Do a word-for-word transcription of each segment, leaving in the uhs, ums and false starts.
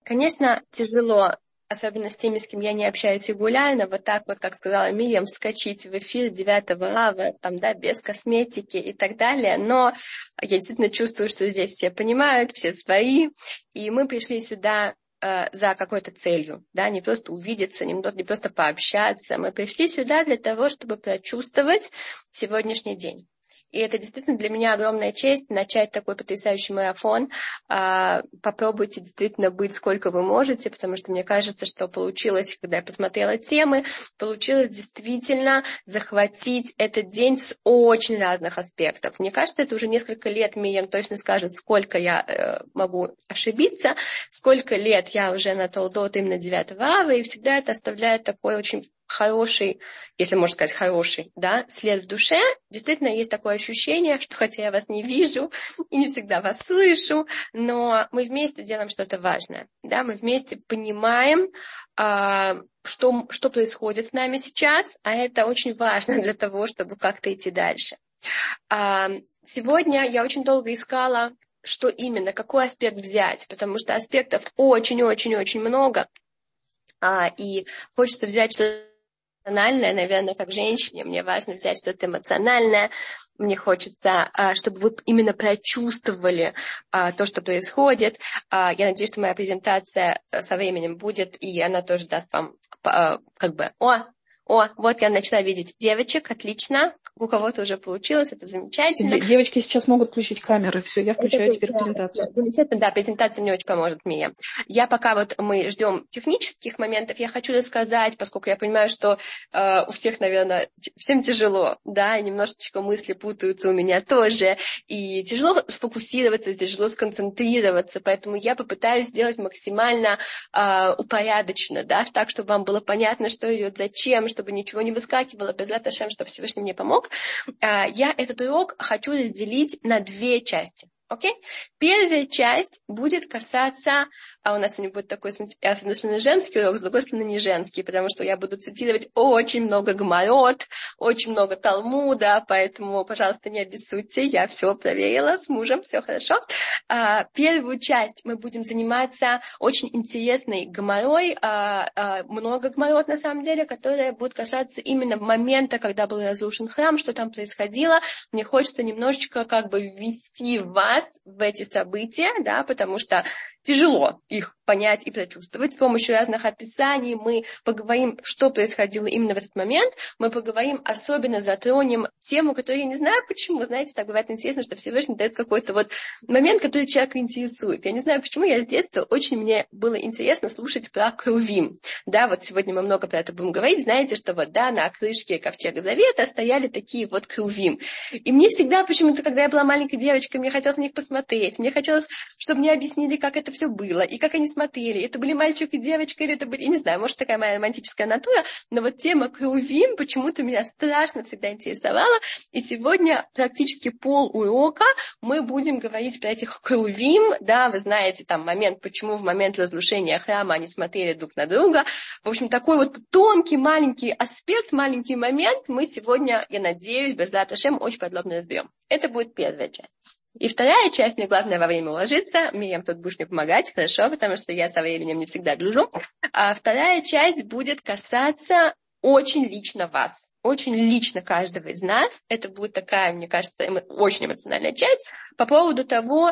Конечно, тяжело, особенно с теми, с кем я не общаюсь регулярно, вот так вот, как сказала Мирьям, вскочить в эфир девятого ава, там, да, без косметики и так далее, но я действительно чувствую, что здесь все понимают, все свои, и мы пришли сюда э, за какой-то целью, да, не просто увидеться, не, не просто пообщаться, мы пришли сюда для того, чтобы прочувствовать сегодняшний день. И это действительно для меня огромная честь начать такой потрясающий марафон. Попробуйте действительно быть сколько вы можете, потому что мне кажется, что получилось, когда я посмотрела темы, получилось действительно захватить этот день с очень разных аспектов. Мне кажется, это уже несколько лет, Мирьям точно скажет, сколько я могу ошибиться, сколько лет я уже на Толдот именно девятого ава, и всегда это оставляет такой очень хороший, если можно сказать хороший, да, след в душе. Действительно, есть такое ощущение, что хотя я вас не вижу и не всегда вас слышу, но мы вместе делаем что-то важное, да, мы вместе понимаем, а, что, что происходит с нами сейчас, а это очень важно для того, чтобы как-то идти дальше. А, сегодня я очень долго искала, что именно, какой аспект взять, потому что аспектов очень-очень-очень много, а, и хочется взять что-то эмоциональное, наверное, как женщине, мне важно взять что-то эмоциональное, мне хочется, чтобы вы именно прочувствовали то, что происходит. Я надеюсь, что моя презентация со временем будет, и она тоже даст вам как бы, о, о, вот я начала видеть девочек, отлично, у кого-то уже получилось, это замечательно. Девочки сейчас могут включить камеры, все, я включаю это теперь презентацию. Замечательно, да, презентация мне очень поможет, Мия. Я пока вот мы ждем технических моментов, я хочу рассказать, поскольку я понимаю, что э, у всех, наверное, всем тяжело, да, и немножечко мысли путаются у меня тоже, и тяжело сфокусироваться, тяжело сконцентрироваться, поэтому я попытаюсь сделать максимально э, упорядоченно, да, так, чтобы вам было понятно, что идет, зачем, чтобы ничего не выскакивало, безлат Ашем, чтобы Всевышний мне помог. Я этот урок хочу разделить на две части. Окей? Okay? Первая часть будет касаться, а у нас сегодня будет такой, с одной стороны, женский урок, с другой стороны, не женский, потому что я буду цитировать очень много гемарот, очень много Талмуда, поэтому, пожалуйста, не обессудьте, я все проверила с мужем, все хорошо. А, первую часть мы будем заниматься очень интересной гемарой, а, а, много гемарот, на самом деле, которые будут касаться именно момента, когда был разрушен храм, что там происходило. Мне хочется немножечко как бы ввести вас в эти события, да, потому что тяжело их понять и прочувствовать. С помощью разных описаний мы поговорим, что происходило именно в этот момент. Мы поговорим, особенно затронем тему, которую я не знаю почему. Знаете, так бывает интересно, что Всевышний дает какой-то вот момент, который человека интересует. Я не знаю почему, я с детства очень мне было интересно слушать про крувим. Да, вот сегодня мы много про это будем говорить. Знаете, что вот, да, на крышке Ковчега Завета стояли такие вот крувим. И мне всегда почему-то, когда я была маленькой девочкой, мне хотелось на них посмотреть. Мне хотелось, чтобы мне объяснили, как это все было, и как они смотрели. Это были мальчик и девочка, или это были, я не знаю, может, такая моя романтическая натура, но вот тема крувим почему-то меня страшно всегда интересовала. И сегодня практически пол урока мы будем говорить про этих крувим. Да, вы знаете, там момент, почему в момент разрушения храма они смотрели друг на друга. В общем, такой вот тонкий, маленький аспект, маленький момент мы сегодня, я надеюсь, безлат Ашем, очень подробно разберем. Это будет первая часть. И вторая часть, мне главное во время уложиться. Мирьям, тут будешь мне помогать, хорошо, потому что я со временем не всегда дружу. А вторая часть будет касаться очень лично вас, очень лично каждого из нас. Это будет такая, мне кажется, эмо- очень эмоциональная часть по поводу того,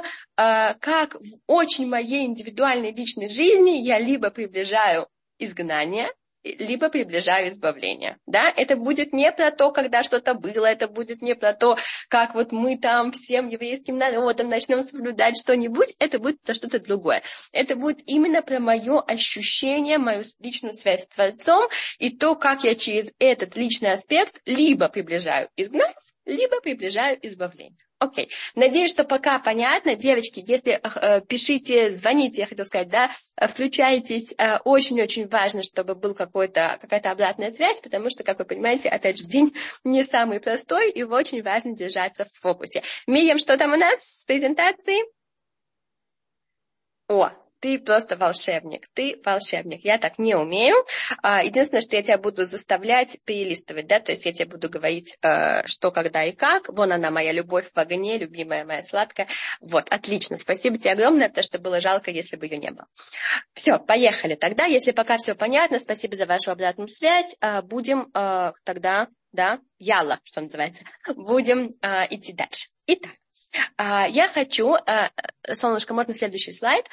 как в очень моей индивидуальной личной жизни я либо приближаю изгнание, либо приближаю избавление. Да? Это будет не про то, когда что-то было, это будет не про то, как вот мы там всем еврейским народом начнем соблюдать что-нибудь, это будет про что-то другое. Это будет именно про мое ощущение, мою личную связь с Творцом и то, как я через этот личный аспект либо приближаю изгнание, либо приближаю избавление. Окей. Okay. Надеюсь, что пока понятно. Девочки, если э, пишите, звоните, я хотела сказать, да, включайтесь. Э, очень-очень важно, чтобы был какой-то, какая-то обратная связь, потому что, как вы понимаете, опять же, день не самый простой, и очень важно держаться в фокусе. Мирьям, что там у нас с презентацией? О, ты просто волшебник, ты волшебник. Я так не умею. Единственное, что я тебя буду заставлять перелистывать, да, то есть я тебе буду говорить, что, когда и как. Вон она, моя любовь в огне, любимая моя сладкая. Вот, отлично, спасибо тебе огромное, потому что было жалко, если бы ее не было. Все, поехали тогда. Если пока все понятно, спасибо за вашу обратную связь. Будем тогда, да, ялла, что называется, будем идти дальше. Итак, я хочу, солнышко, можно следующий слайд?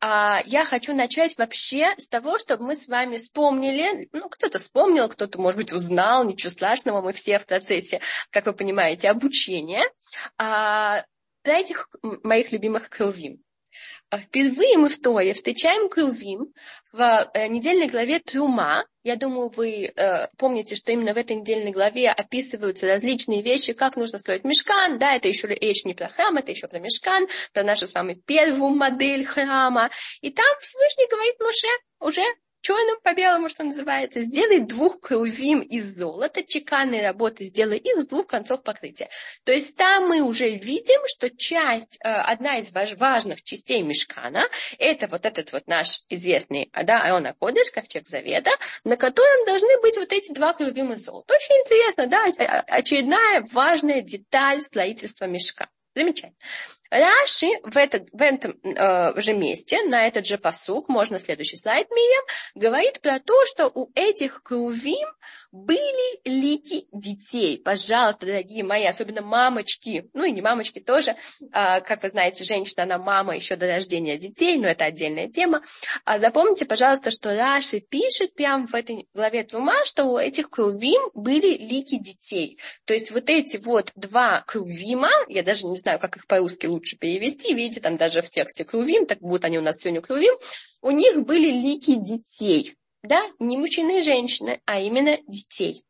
Я хочу начать вообще с того, чтобы мы с вами вспомнили, ну, кто-то вспомнил, кто-то, может быть, узнал, ничего страшного, мы все в процессе, как вы понимаете, обучения, про этих моих любимых крувим. Впервые мы в Торе встречаем крувим в недельной главе Трума. Я думаю, вы э, помните, что именно в этой недельной главе описываются различные вещи, как нужно строить мишкан. Да, это еще речь не про храм, это еще про мишкан, про нашу с вами первую модель храма. И там Всевышний говорит Моше уже черным по белому, что называется, сделай двух крувим из золота, чеканной работы, сделай их с двух концов покрытия. То есть там мы уже видим, что часть, одна из важных частей мишкана, это вот этот вот наш известный, да, Арон ха-Кодеш, ковчег завета, на котором должны быть вот эти два крувим из золота. Очень интересно, да, очередная важная деталь строительства мишкана. Замечательно. Раши в, этот, в этом э, же месте, на этот же пасук, можно следующий слайд, Мирьям, говорит про то, что у этих крувим были лики детей. Пожалуйста, дорогие мои, особенно мамочки, ну и не мамочки тоже, э, как вы знаете, женщина, она мама еще до рождения детей, но это отдельная тема. А запомните, пожалуйста, что Раши пишет прямо в этой главе Трума, что у этих крувим были лики детей. То есть вот эти вот два крувима, я даже не знаю, как их по-русски лучше лучше перевести, видите, там даже в тексте крувим, так будут они у нас сегодня крувим, у них были лики детей, да, не мужчины и женщины, а именно детей.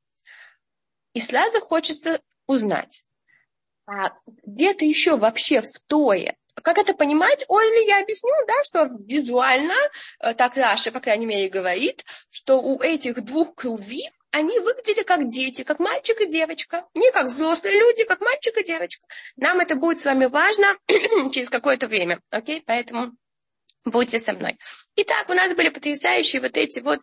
И сразу хочется узнать, а где-то еще вообще в Торе, как это понимать? Олли, я объясню, да, что визуально, так Раши, по крайней мере, говорит, что у этих двух крувим они выглядели как дети, как мальчик и девочка. Не как взрослые люди, как мальчик и девочка. Нам это будет с вами важно через какое-то время. Окей? Поэтому будьте со мной. Итак, у нас были потрясающие вот эти вот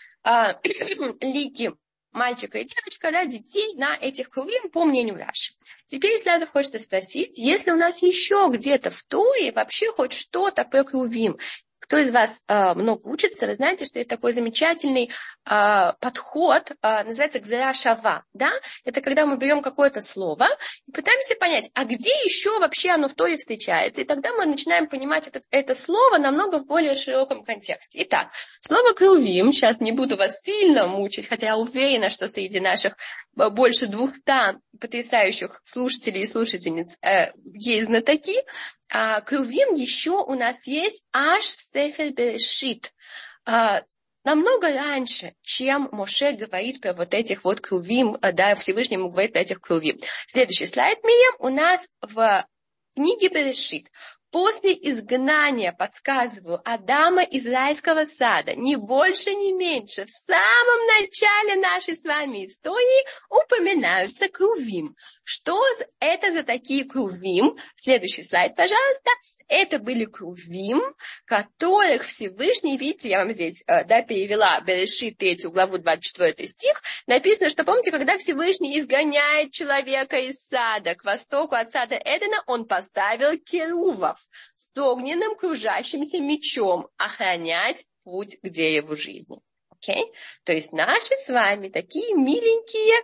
а, лики мальчика и девочка, да, детей на этих крувим, по мнению Раши. Теперь сразу хочется спросить, если у нас еще где-то в Торе вообще хоть что-то про крувим. Кто из вас э, много учится, вы знаете, что есть такой замечательный э, подход, э, называется гзера шава, да? Это когда мы берем какое-то слово и пытаемся понять, а где еще вообще оно в Торе встречается? И тогда мы начинаем понимать это, это слово намного в более широком контексте. Итак, слово крувим, сейчас не буду вас сильно мучить, хотя я уверена, что среди наших больше двухсот потрясающих слушателей и слушательниц э, есть знатоки. А крувим еще у нас есть аж в Сефер Берешит. А, намного раньше, чем Моше говорит про вот этих вот крувим, да, Всевышний ему говорит про этих крувим. Следующий слайд, Мирьям, у нас в книге Берешит. После изгнания, подсказываю, Адама из райского сада, ни больше, ни меньше, в самом начале нашей с вами истории упоминаются крувим. Что это за такие крувим? Следующий слайд, пожалуйста. Это были крувим, которых Всевышний, видите, я вам здесь да, перевела Берешит третью главу двадцать четвёртый стих, написано, что, помните, когда Всевышний изгоняет человека из сада к востоку от сада Эдена, он поставил керувов с огненным кружащимся мечом охранять путь к дереву жизни. Okay? То есть наши с вами такие миленькие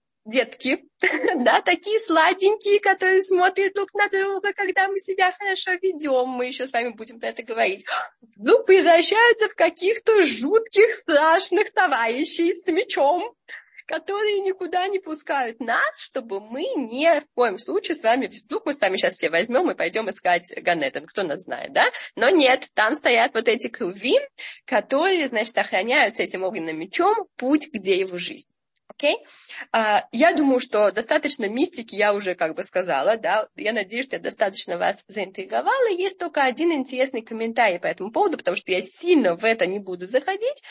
детки, да, такие сладенькие, которые смотрят друг на друга, когда мы себя хорошо ведем, мы еще с вами будем про это говорить, ну, превращаются в каких-то жутких, страшных товарищей с мечом, которые никуда не пускают нас, чтобы мы ни в коем случае с вами, вдруг мы с вами сейчас все возьмем и пойдем искать Ганеден, кто нас знает, да? Но нет, там стоят вот эти крувим, которые, значит, охраняют с этим огненным мечом путь к дереву жизни. Окей? Okay? Uh, я думаю, что достаточно мистики я уже как бы сказала, да, я надеюсь, что я достаточно вас заинтриговала. Есть только один интересный комментарий по этому поводу, потому что я сильно в это не буду заходить.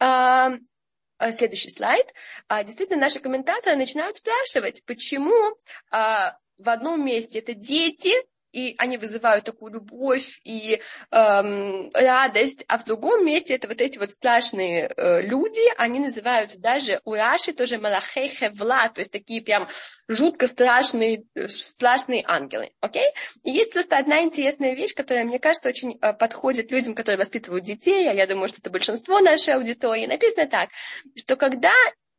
Uh, Следующий слайд. Действительно, наши комментаторы начинают спрашивать, почему в одном месте это дети, и они вызывают такую любовь и эм, радость, а в другом месте это вот эти вот страшные э, люди, они называют даже у Раши тоже малахей хевла, то есть такие прям жутко страшные, страшные ангелы, окей? И есть просто одна интересная вещь, которая, мне кажется, очень э, подходит людям, которые воспитывают детей, а я думаю, что это большинство нашей аудитории. Написано так, что когда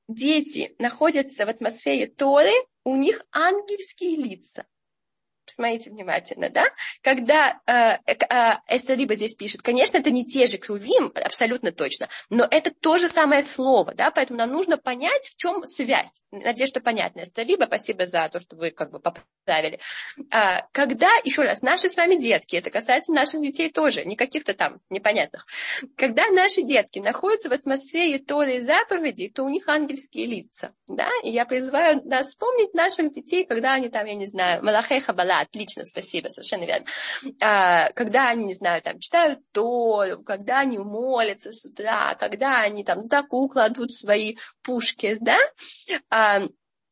дети находятся в атмосфере Торы, у них ангельские лица. Посмотрите внимательно, да? Когда э, э, Эстер Риба здесь пишет, конечно, это не те же крувим, абсолютно точно, но это то же самое слово, да, поэтому нам нужно понять, в чем связь. Надеюсь, что понятно. Эстер Риба, спасибо за то, что вы как бы поправили. А, когда, еще раз, наши с вами детки, это касается наших детей тоже, не каких-то там непонятных. Когда наши детки находятся в атмосфере Торы и заповедей, то у них ангельские лица, да, и я призываю нас вспомнить наших детей, когда они там, я не знаю, малахей хабала. Отлично, спасибо, совершенно верно. А, когда они, не знаю, там, читают Тору, когда они молятся с утра, когда они там сдаку кладут свои пушки, да, а,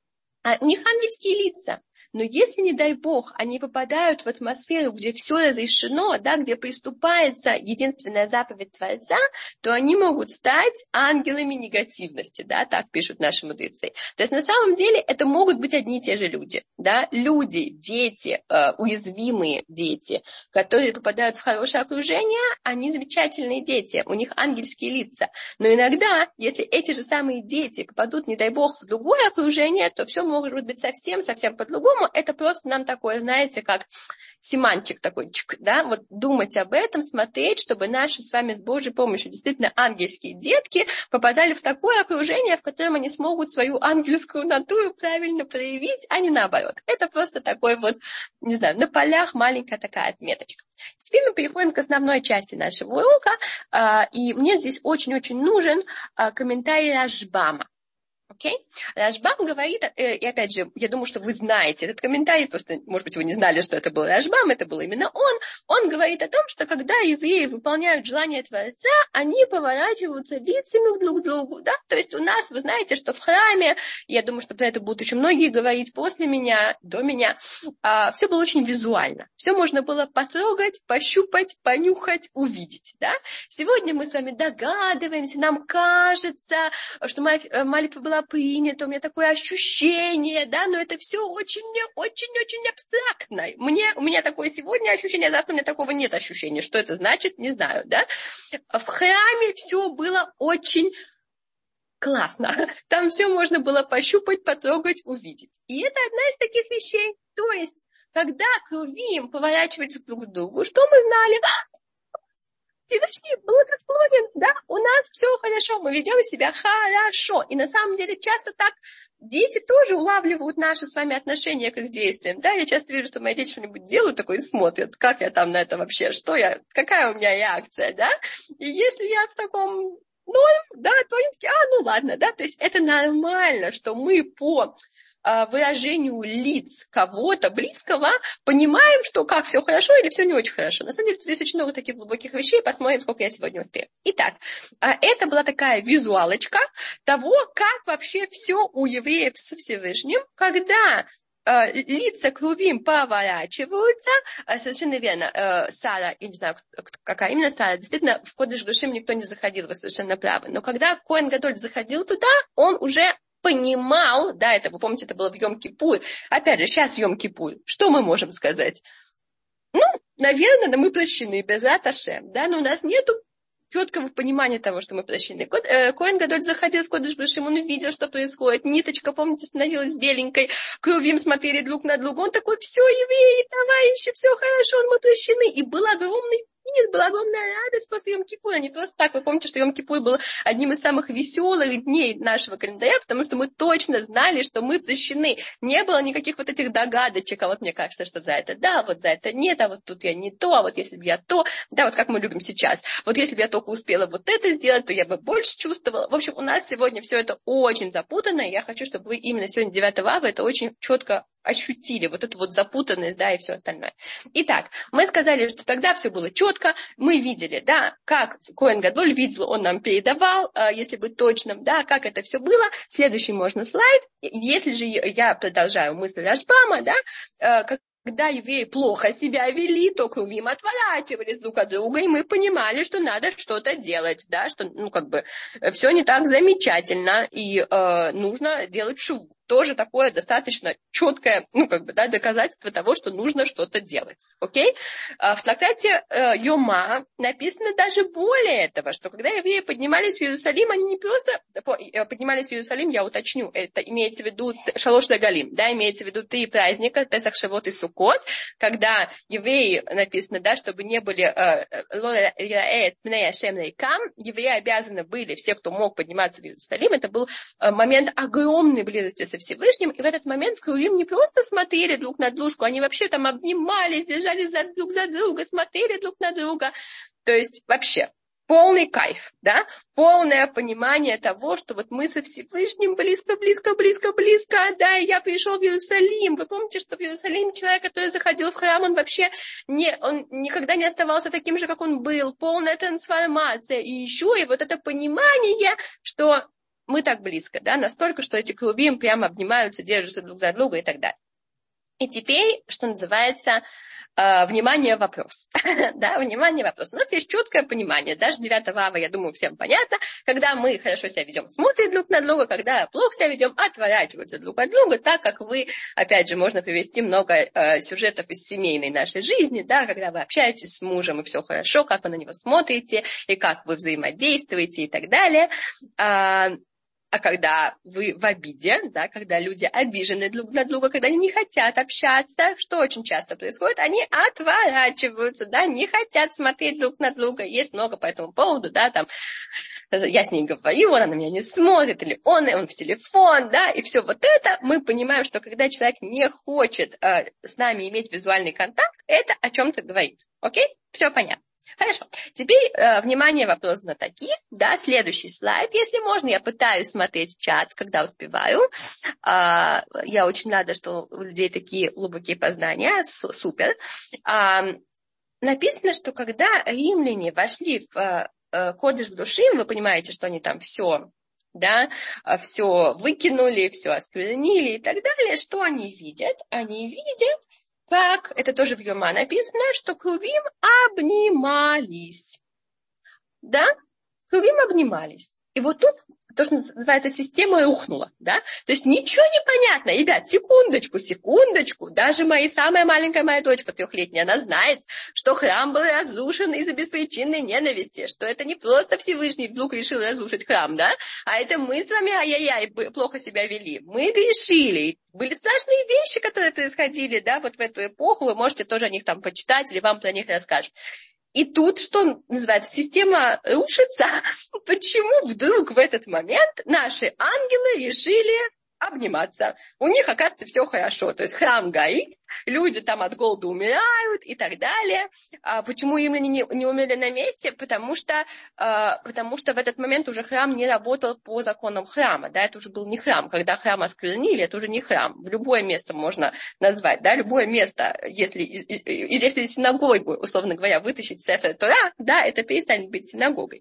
а у них ангельские лица. Но если, не дай Бог, они попадают в атмосферу, где все разрешено, да, где приступается единственная заповедь Творца, то они могут стать ангелами негативности, да, так пишут наши мудрецы. То есть на самом деле это могут быть одни и те же люди, да, люди, дети, э, уязвимые дети, которые попадают в хорошее окружение, они замечательные дети, у них ангельские лица. Но иногда, если эти же самые дети попадут, не дай Бог, в другое окружение, то все может быть совсем-совсем по-другому. Это просто нам такое, знаете, как симанчик такой, да, вот думать об этом, смотреть, чтобы наши с вами с Божьей помощью действительно ангельские детки попадали в такое окружение, в котором они смогут свою ангельскую натуру правильно проявить, а не наоборот. Это просто такой вот, не знаю, на полях маленькая такая отметочка. Теперь мы переходим к основной части нашего урока, и мне здесь очень-очень нужен комментарий Рашбама. Окей? Okay? Рашбам говорит, и опять же, я думаю, что вы знаете этот комментарий, просто, может быть, вы не знали, что это был Рашбам, это был именно он. Он говорит о том, что когда евреи выполняют желание Творца, они поворачиваются лицами друг к другу, да? То есть у нас, вы знаете, что в храме, я думаю, что про это будут очень многие говорить после меня, до меня, а, все было очень визуально. Все можно было потрогать, пощупать, понюхать, увидеть, да? Сегодня мы с вами догадываемся, нам кажется, что молитва была принято, у меня такое ощущение, да, но это все очень-очень-очень абстрактно. Мне, у меня такое сегодня ощущение, а завтра у меня такого нет ощущения. Что это значит, не знаю, да. В храме все было очень классно. Там все можно было пощупать, потрогать, увидеть. И это одна из таких вещей. То есть, когда крувим поворачиваются друг к другу, что мы знали? Всевышний благосклонен, да, у нас все хорошо, мы ведем себя хорошо. И на самом деле часто так дети тоже улавливают наши с вами отношения к их действиям. Да, я часто вижу, что мои дети что-нибудь делают такое и смотрят, как я там на это вообще, что я, какая у меня реакция, да. И если я в таком ноль, да, то они такие, а, ну ладно, да, то есть это нормально, что мы по выражению лиц кого-то близкого, понимаем, что как все хорошо или все не очень хорошо. На самом деле, здесь очень много таких глубоких вещей. Посмотрим, сколько я сегодня успею. Итак, это была такая визуалочка того, как вообще все у евреев со Всевышним, когда лица крувим поворачиваются. Совершенно верно, Сара, я не знаю, какая именно Сара, действительно, в Кодеш Душим никто не заходил, вы совершенно правы. Но когда Коэн Гадоль заходил туда, он уже понимал, да, это, вы помните, это было в Йом-Кипур. Опять же, сейчас Йом-Кипур. Что мы можем сказать? Ну, наверное, мы прощены, безат Ашем, да, но у нас нету четкого понимания того, что мы прощены. Коэн Гадоль заходил в Кодеш Душим, он видел, что происходит. Ниточка, помните, становилась беленькой, крувим смотрели друг на друга. Он такой, все, евреи, товарищи, все хорошо, мы прощены. И был огромный Нет, была огромная радость после Йом-Кипура. Не просто так. Вы помните, что Йом-Кипур был одним из самых веселых дней нашего календаря, потому что мы точно знали, что мы прощены. Не было никаких вот этих догадочек. А вот мне кажется, что за это да, вот за это нет, а вот тут я не то, а вот если бы я то. Да, вот как мы любим сейчас. Вот если бы я только успела вот это сделать, то я бы больше чувствовала. В общем, у нас сегодня все это очень запутанно. И я хочу, чтобы вы именно сегодня девятого ава это очень четко ощутили. Вот эту вот запутанность, да, и все остальное. Итак, мы сказали, что тогда все было четко. Мы видели, да, как Коэн Гадоль видел, он нам передавал, если быть точным, да, как это все было. Следующий можно слайд. Если же я продолжаю мысль Рашбама, да, когда евреи плохо себя вели, то крувим отворачивались друг от друга, и мы понимали, что надо что-то делать, да, что, ну, как бы, все не так замечательно, и э, нужно делать шуву. Тоже такое достаточно четкое, ну, как бы, да, доказательство того, что нужно что-то делать, окей? В трактате э, Йома написано даже более этого, что когда евреи поднимались в Иерусалим, они не просто поднимались в Иерусалим, я уточню, это имеется в виду Шалош Дагалим, да, имеется в виду три праздника, Песах, Шавот и Суккот, когда евреи, написано, да, чтобы не были евреи обязаны были, все, кто мог подниматься в Иерусалим, это был момент огромной близости со Всевышним, и в этот момент крувим не просто смотрели друг на дружку, они вообще там обнимались, держались за, друг за друга, смотрели друг на друга, то есть вообще полный кайф, да, полное понимание того, что вот мы со Всевышним близко, близко, близко, близко, да, и я пришел в Иерусалим. Вы помните, что в Иерусалим человек, который заходил в храм, он вообще не, он никогда не оставался таким же, как он был, полная трансформация, и еще и вот это понимание, что мы так близко, да, настолько, что эти крувим прямо обнимаются, держатся друг за друга и так далее. И теперь, что называется, э, внимание, вопрос. Да, внимание, вопрос. У нас есть четкое понимание. Даже девятого ава, я думаю, всем понятно. Когда мы хорошо себя ведем, смотрим друг на друга. Когда плохо себя ведем, отворачиваются друг от друга. Так как вы, опять же, можно привести много э, сюжетов из семейной нашей жизни. Да, когда вы общаетесь с мужем, и все хорошо, как вы на него смотрите, и как вы взаимодействуете и так далее. А, А когда вы в обиде, да, когда люди обижены друг на друга, когда они не хотят общаться, что очень часто происходит, они отворачиваются, да, не хотят смотреть друг на друга. Есть много по этому поводу, да, там, я с ней говорю, она на меня не смотрит, или он, и он в телефон, да, и все вот это. Мы понимаем, что когда человек не хочет э, с нами иметь визуальный контакт, это о чем-то говорит, окей? Все понятно. Хорошо. Теперь, э, внимание, вопрос знатоки. Да, следующий слайд. Если можно, я пытаюсь смотреть чат, когда успеваю. Э, я очень рада, что у людей такие глубокие познания. С- супер. Э, написано, что когда римляне вошли в э, Кодеш Кдушим, вы понимаете, что они там все, да, все выкинули, все осквернили и так далее. Что они видят? Они видят, как, это тоже в Йома написано, что крувим обнимались. Да? Крувим обнимались. И вот тут то, что называется, система рухнула, да? То есть ничего не понятно. Ребят, секундочку, секундочку. Даже моя самая маленькая моя дочка трехлетняя, она знает, что храм был разрушен из-за беспричинной ненависти, что это не просто Всевышний вдруг решил разрушить храм, да? А это мы с вами, ай-яй-яй, плохо себя вели. Мы грешили. Были страшные вещи, которые происходили, да, вот в эту эпоху. Вы можете тоже о них там почитать или вам про них расскажут. И тут, что называется, система рушится. Почему вдруг в этот момент наши ангелы решили обниматься? У них, оказывается, все хорошо. То есть храм горит, люди там от голода умирают и так далее. А почему римляне не, не умерли на месте? Потому что, а, потому что в этот момент уже храм не работал по законам храма. Да? Это уже был не храм. Когда храм осквернили, это уже не храм. В любое место можно назвать. Да? Любое место, если, если синагогу, условно говоря, вытащить Сефер Тора, да, это перестанет быть синагогой.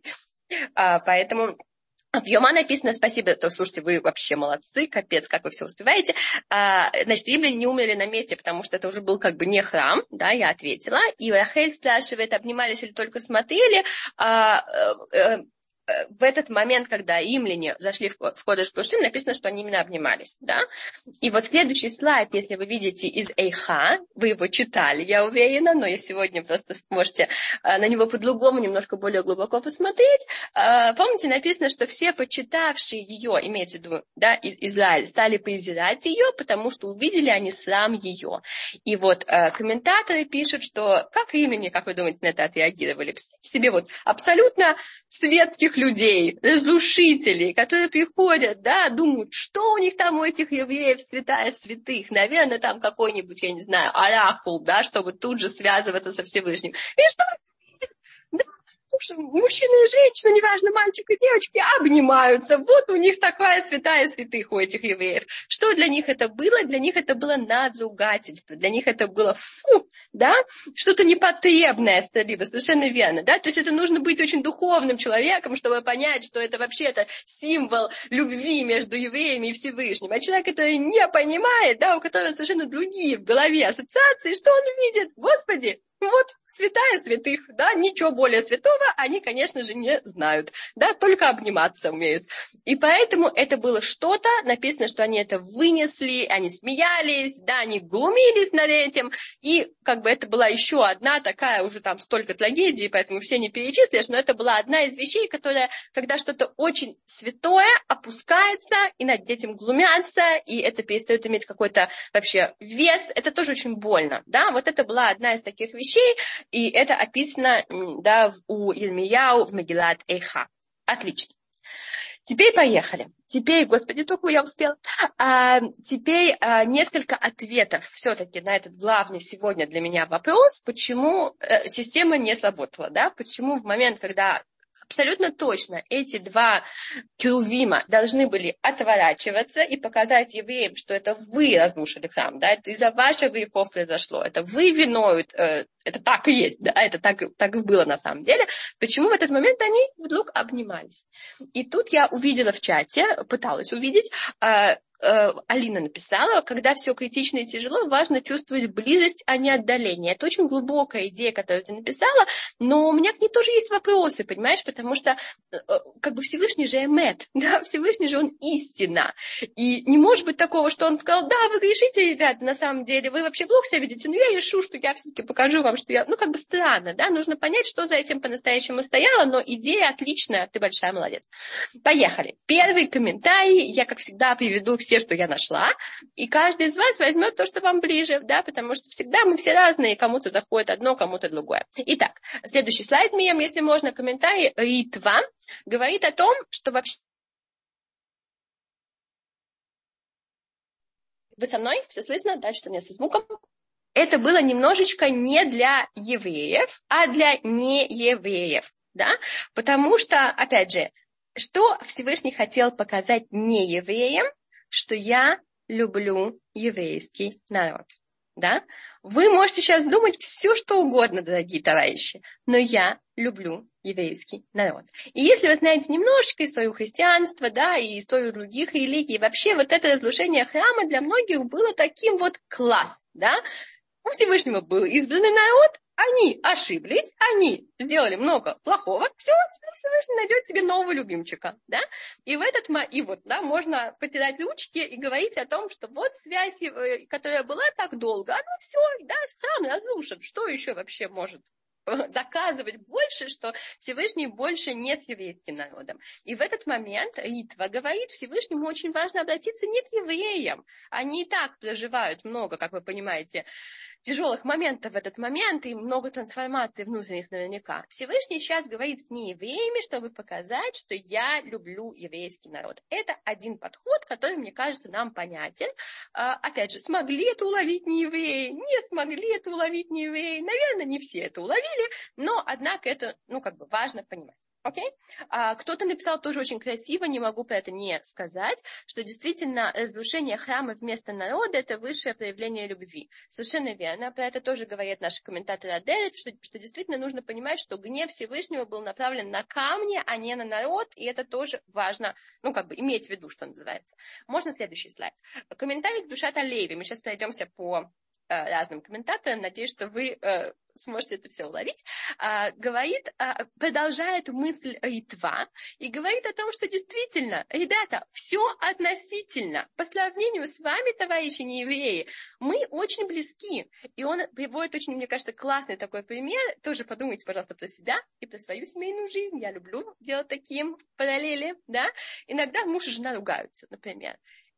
А, поэтому... В Йома написано, спасибо, то, слушайте, вы вообще молодцы, капец, как вы все успеваете. А, значит, римляне не умерли на месте, потому что это уже был как бы не храм, да, я ответила. И Рахель спрашивает, обнимались или только смотрели. А, а, в этот момент, когда римляне зашли в Кодеш Кдушим, написано, что они именно обнимались, да. И вот следующий слайд, если вы видите из Эйха, вы его читали, я уверена, но я сегодня просто сможете на него по-другому, немножко более глубоко посмотреть. Помните, написано, что все почитавшие ее, имеется в виду, да, из Израиль, стали презирать ее, потому что увидели они срам ее. И вот комментаторы пишут, что как римляне, как вы думаете, на это отреагировали? Представьте себе вот абсолютно светских людей, разрушителей, которые приходят, да, думают, что у них там у этих евреев святая святых, наверное, там какой-нибудь, я не знаю, оракул, да, чтобы тут же связываться со Всевышним. И что? Да, мужчина и женщина, неважно, мальчик и девочки, обнимаются. Вот у них такая святая святых у этих евреев. Что для них это было? Для них это было надругательство. Для них это было фу, да, что-то непотребное, либо совершенно верно, да. То есть это нужно быть очень духовным человеком, чтобы понять, что это вообще это символ любви между евреями и Всевышним. А человек это не понимает, да, у которого совершенно другие в голове ассоциации, что он видит? Господи, вот святая святых, да, ничего более святого они, конечно же, не знают, да, только обниматься умеют. И поэтому это было что-то, написано, что они это вынесли, они смеялись, да, они глумились над этим, и как бы это была еще одна такая, уже там столько трагедий, поэтому все не перечислишь, но это была одна из вещей, которая, когда что-то очень святое опускается, и над этим глумятся, и это перестает иметь какой-то вообще вес, это тоже очень больно, да, вот это была одна из таких вещей, и это описано, да, у Ирмияу в Мегилат Эйха. Отлично. Теперь поехали. Теперь, господи, только я успела. А, теперь а, несколько ответов все-таки на этот главный сегодня для меня вопрос, почему э, система не сработала, да, почему в момент, когда абсолютно точно эти два керувима должны были отворачиваться и показать евреям, что это вы разрушили храм, да, это из-за ваших грехов произошло, это вы виною, э, это так и есть, да, это так, так и было на самом деле. Почему в этот момент они вдруг обнимались? И тут я увидела в чате, пыталась увидеть, э, Алина написала, когда все критично и тяжело, важно чувствовать близость, а не отдаление. Это очень глубокая идея, которую ты написала, но у меня к ней тоже есть вопросы, понимаешь, потому что как бы Всевышний же эмет, да, Всевышний же он истина. И не может быть такого, что он сказал, да, вы грешите, ребята, на самом деле, вы вообще плохо себя ведете, но я решу, что я все-таки покажу вам, что я, ну, как бы странно, да, нужно понять, что за этим по-настоящему стояло, но идея отличная, ты большая молодец. Поехали. Первый комментарий, я, как всегда, приведу все, что я нашла, и каждый из вас возьмет то, что вам ближе, да, потому что всегда мы все разные, кому-то заходит одно, кому-то другое. Итак, следующий слайд, Миям, если можно, комментарий Ритва говорит о том, что вообще... Вы со мной? Все слышно? Дальше что у меня со звуком. Это было немножечко не для евреев, а для неевреев, да, потому что, опять же, что Всевышний хотел показать неевреям, что я люблю еврейский народ, да? Вы можете сейчас думать все, что угодно, дорогие товарищи, но я люблю еврейский народ. И если вы знаете немножечко историю христианства, да, и историю других религий, вообще вот это разрушение храма для многих было таким вот класс, да? У Всевышнего был избранный народ, они ошиблись, они сделали много плохого, все, теперь Всевышний найдет себе нового любимчика, да, и в этот, и вот, да, можно потирать ручки и говорить о том, что вот связь, которая была так долго, она все, да, храм разрушен, что еще вообще может доказывать больше, что Всевышний больше не с еврейским народом. И в этот момент Ритва говорит, Всевышнему очень важно обратиться не к евреям. Они и так проживают много, как вы понимаете, тяжелых моментов в этот момент и много трансформаций внутренних наверняка. Всевышний сейчас говорит с неевреями, чтобы показать, что я люблю еврейский народ. Это один подход, который, мне кажется, нам понятен. А, опять же, смогли это уловить неевреи, не смогли это уловить неевреи. Наверное, не все это уловили, но, однако, это, ну, как бы важно понимать. Окей? Okay? А, кто-то написал тоже очень красиво, не могу про это не сказать, что действительно разрушение храма вместо народа – это высшее проявление любви. Совершенно верно. Про это тоже говорят наши комментаторы Адель, что, что действительно нужно понимать, что гнев Всевышнего был направлен на камни, а не на народ, и это тоже важно, ну, как бы, иметь в виду, что называется. Можно следующий слайд. Комментарий к Душат Алеви. Мы сейчас пройдемся по э, разным комментаторам. Надеюсь, что вы... Э, сможете это все уловить, а, говорит, а, продолжает мысль Ритва и говорит о том, что действительно, ребята, все относительно. По сравнению с вами, товарищи неевреи, мы очень близки. И он приводит очень, мне кажется, классный такой пример. Тоже подумайте, пожалуйста, про себя и про свою семейную жизнь. Я люблю делать такие параллели, да. Иногда муж и жена ругаются, например.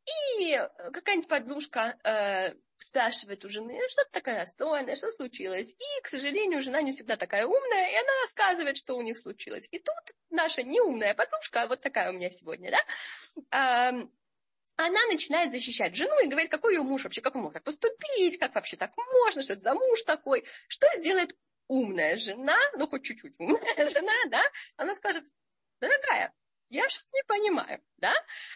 И какая-нибудь подружка э, спрашивает у жены, что ты такая расстроенная, что случилось? И, к сожалению, жена не всегда такая умная, и она рассказывает, что у них случилось. И тут наша неумная подружка, вот такая у меня сегодня, да, э, она начинает защищать жену и говорит, какой ее муж вообще, как он мог так поступить, как вообще так можно, что это за муж такой. Что сделает умная жена, ну, хоть чуть-чуть умная жена, да, она скажет: дорогая, я что-то не понимаю, да?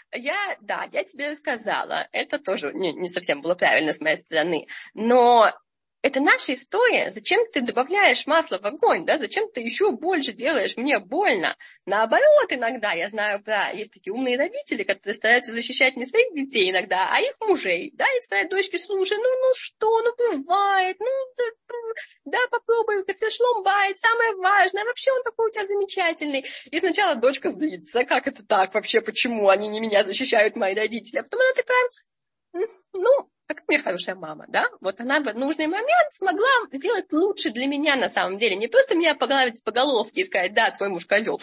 Я, да, я тебе сказала, это тоже не, не совсем было правильно с моей стороны, но это наша история. Зачем ты добавляешь масло в огонь, да? Зачем ты еще больше делаешь мне больно? Наоборот, иногда, я знаю, про есть такие умные родители, которые стараются защищать не своих детей иногда, а их мужей, да, и своей дочке: слушай, ну, ну что, ну бывает, ну, да, да попробуй, шлом бает, самое важное, вообще он такой у тебя замечательный. И сначала дочка злится: как это так вообще, почему они не меня защищают, мои родители? А потом она такая: ну, как мне хорошая мама, да? Вот она в нужный момент смогла сделать лучше для меня на самом деле. Не просто меня погладить по головке и сказать: да, твой муж козел,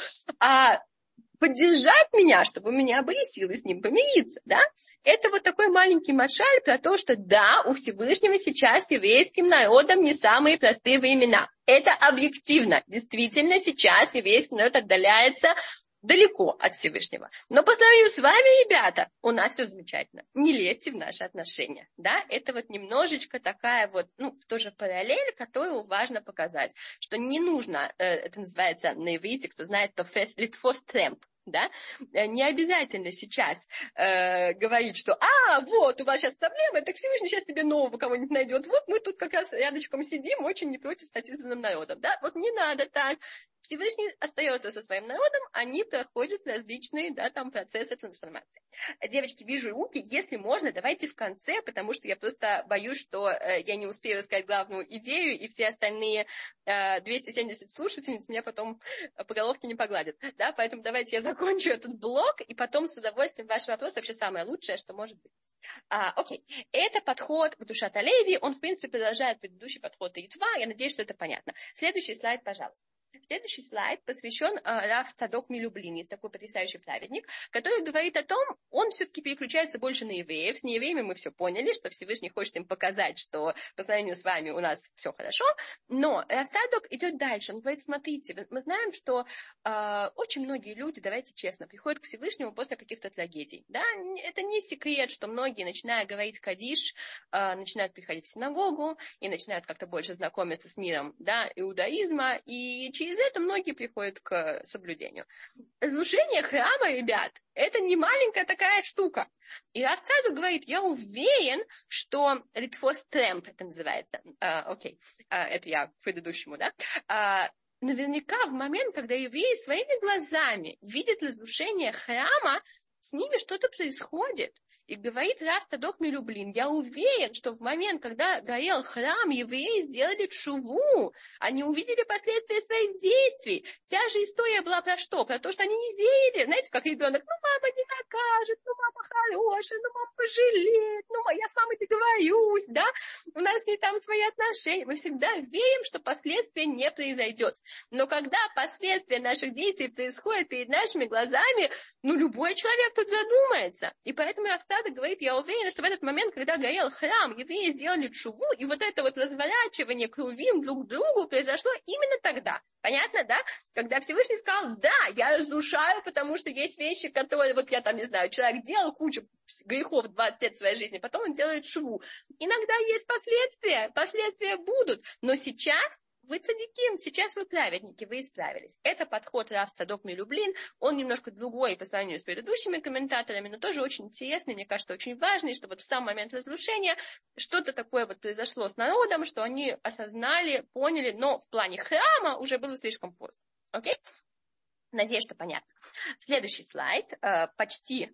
а поддержать меня, чтобы у меня были силы с ним помириться, да? Это вот такой маленький машаль про то, что да, у Всевышнего сейчас с еврейским народом не самые простые времена. Это объективно. Действительно, сейчас еврейский народ отдаляется далеко от Всевышнего. Но по сравнению с вами, ребята, у нас все замечательно. Не лезьте в наши отношения. Да? Это вот немножечко такая вот, ну, тоже параллель, которую важно показать. Что не нужно, это называется на иврите, кто знает, то литфос трэмп. Да? Не обязательно сейчас э, говорить, что а, вот, у вас сейчас проблемы, так Всевышний сейчас себе нового кого-нибудь найдет. Вот мы тут как раз рядочком сидим, очень не против стать избранным народом. Да? Вот не надо так. Всевышний остается со своим народом, они проходят различные, да, там, процессы трансформации. Девочки, вижу руки, если можно, давайте в конце, потому что я просто боюсь, что э, я не успею рассказать главную идею, и все остальные э, двести семьдесят слушательниц меня потом по головке не погладят. Да? Поэтому давайте я закончу этот блок, и потом с удовольствием ваш вопрос вообще самое лучшее, что может быть. А, окей, это подход к Душат Алеви, он, в принципе, продолжает предыдущий подход Итва, я надеюсь, что это понятно. Следующий слайд, пожалуйста. Следующий слайд посвящен э, Рав Цадок Милюблин. Есть такой потрясающий праведник, который говорит о том, он все-таки переключается больше на евреев. С неевреями мы все поняли, что Всевышний хочет им показать, что по сравнению с вами у нас все хорошо. Но Рав Цадок идет дальше. Он говорит: смотрите, мы знаем, что э, очень многие люди, давайте честно, приходят к Всевышнему после каких-то трагедий. Да? Это не секрет, что многие, начиная говорить кадиш, э, начинают приходить в синагогу и начинают как-то больше знакомиться с миром, да, иудаизма, и через это многие приходят к соблюдению. Разрушение храма, ребят, это не маленькая такая штука. И Рав Цадок говорит: я уверен, что литфос трэмп, это называется, а, окей, а, это я к предыдущему, да, а, наверняка в момент, когда евреи своими глазами видят разрушение храма, с ними что-то происходит. И говорит Рав Цадок Милюблин: я уверен, что в момент, когда горел храм, евреи сделали тшуву, они увидели последствия своих действий. Вся же история была про что? Про то, что они не верили. Знаете, как ребенок: ну, мама не накажет, ну, мама хорошая, ну, мама пожалеет, ну, я с мамой договорюсь, да, у нас с ней там свои отношения. Мы всегда верим, что последствия не произойдет. Но когда последствия наших действий происходят перед нашими глазами, ну, любой человек тут задумается. И поэтому Рав Цадок говорит: я уверен, что в этот момент, когда горел храм, евреи сделали тшуву, и вот это вот разворачивание крувим друг к другу произошло именно тогда. Понятно, да? Когда Всевышний сказал: да, я разрушаю, потому что есть вещи, которые, вот я там, не знаю, человек делал кучу грехов двадцать лет своей жизни, потом он делает тшуву. Иногда есть последствия, последствия будут, но сейчас вы цадиким, сейчас вы праведники, вы исправились. Это подход Рав Цадок Милюблин, он немножко другой по сравнению с предыдущими комментаторами, но тоже очень интересный, мне кажется, очень важный, что вот в сам момент разрушения что-то такое вот произошло с народом, что они осознали, поняли, но в плане храма уже было слишком поздно. Окей? Надеюсь, что понятно. Следующий слайд, почти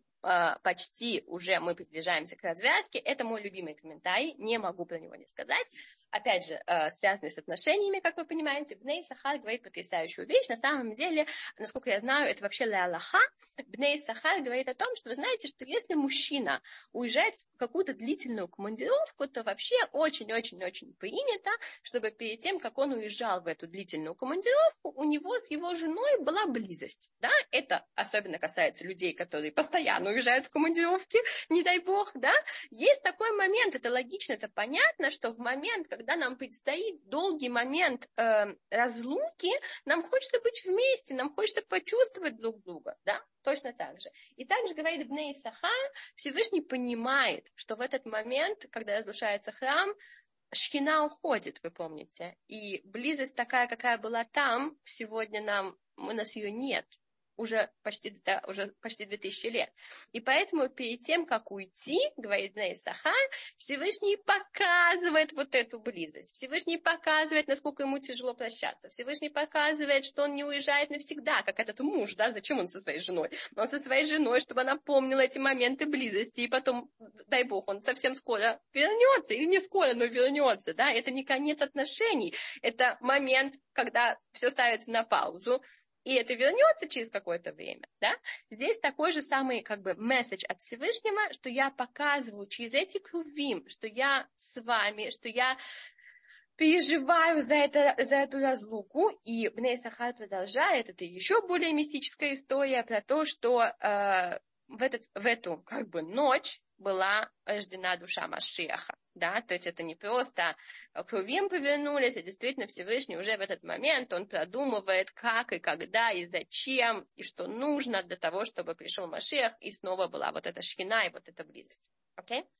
почти уже мы приближаемся к развязке. Это мой любимый комментарий, не могу про него не сказать. Опять же, связанный с отношениями, как вы понимаете. Бней Сахар говорит потрясающую вещь. На самом деле, насколько я знаю, это вообще ля Аллаха. Бней Сахар говорит о том, что вы знаете, что если мужчина уезжает в какую-то длительную командировку, то вообще очень-очень-очень принято, чтобы перед тем, как он уезжал в эту длительную командировку, у него с его женой была близость. Да? Это особенно касается людей, которые постоянно уезжают в командировки, не дай бог, да? Есть такой момент, это логично, это понятно, что в момент, когда нам предстоит долгий момент э, разлуки, нам хочется быть вместе, нам хочется почувствовать друг друга, да? Точно так же. И также говорит Бней Сахар, Всевышний понимает, что в этот момент, когда разрушается храм, шхина уходит, вы помните. И близость такая, какая была там, сегодня нам, у нас ее нет. Уже почти, да, уже почти две тысячи лет. И поэтому перед тем, как уйти, говорит Бней Исахар, Всевышний показывает вот эту близость. Всевышний показывает, насколько ему тяжело прощаться. Всевышний показывает, что он не уезжает навсегда, как этот муж, да, зачем он со своей женой? Он со своей женой, чтобы она помнила эти моменты близости, и потом, дай Бог, он совсем скоро вернется, или не скоро, но вернется, да, это не конец отношений, это момент, когда все ставится на паузу, и это вернется через какое-то время, да? Здесь такой же самый, как бы, месседж от Всевышнего, что я показываю через эти крувим, что я с вами, что я переживаю за, это, за эту разлуку. И Бней Исахар продолжает, это еще более мистическая история про то, что э, в, этот, в эту, как бы, ночь была рождена душа Машиаха, да, то есть это не просто крувим повернулись, а действительно Всевышний уже в этот момент, он продумывает, как и когда и зачем, и что нужно для того, чтобы пришел Машиах, и снова была вот эта шхина и вот эта близость. Окей? Okay?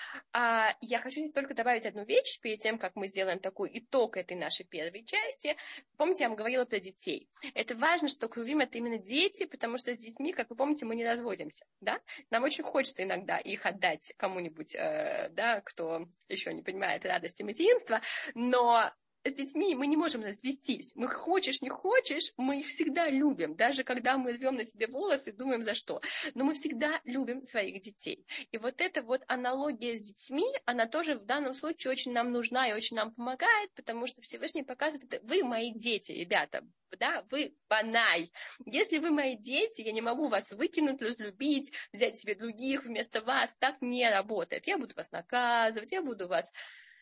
А, я хочу только добавить одну вещь перед тем, как мы сделаем такой итог этой нашей первой части. Помните, я вам говорила про детей. Это важно, что крувим — это именно дети, потому что с детьми, как вы помните, мы не разводимся, да? Нам очень хочется иногда их отдать кому-нибудь, э, да, кто еще не понимает радости материнства, но с детьми мы не можем развестись. Мы хочешь, не хочешь, мы их всегда любим. Даже когда мы рвем на себе волосы и думаем, за что. Но мы всегда любим своих детей. И вот эта вот аналогия с детьми, она тоже в данном случае очень нам нужна и очень нам помогает, потому что Всевышний показывает, это вы мои дети, ребята. Да, вы банай. Если вы мои дети, я не могу вас выкинуть, разлюбить, взять себе других вместо вас. Так не работает. Я буду вас наказывать, я буду вас...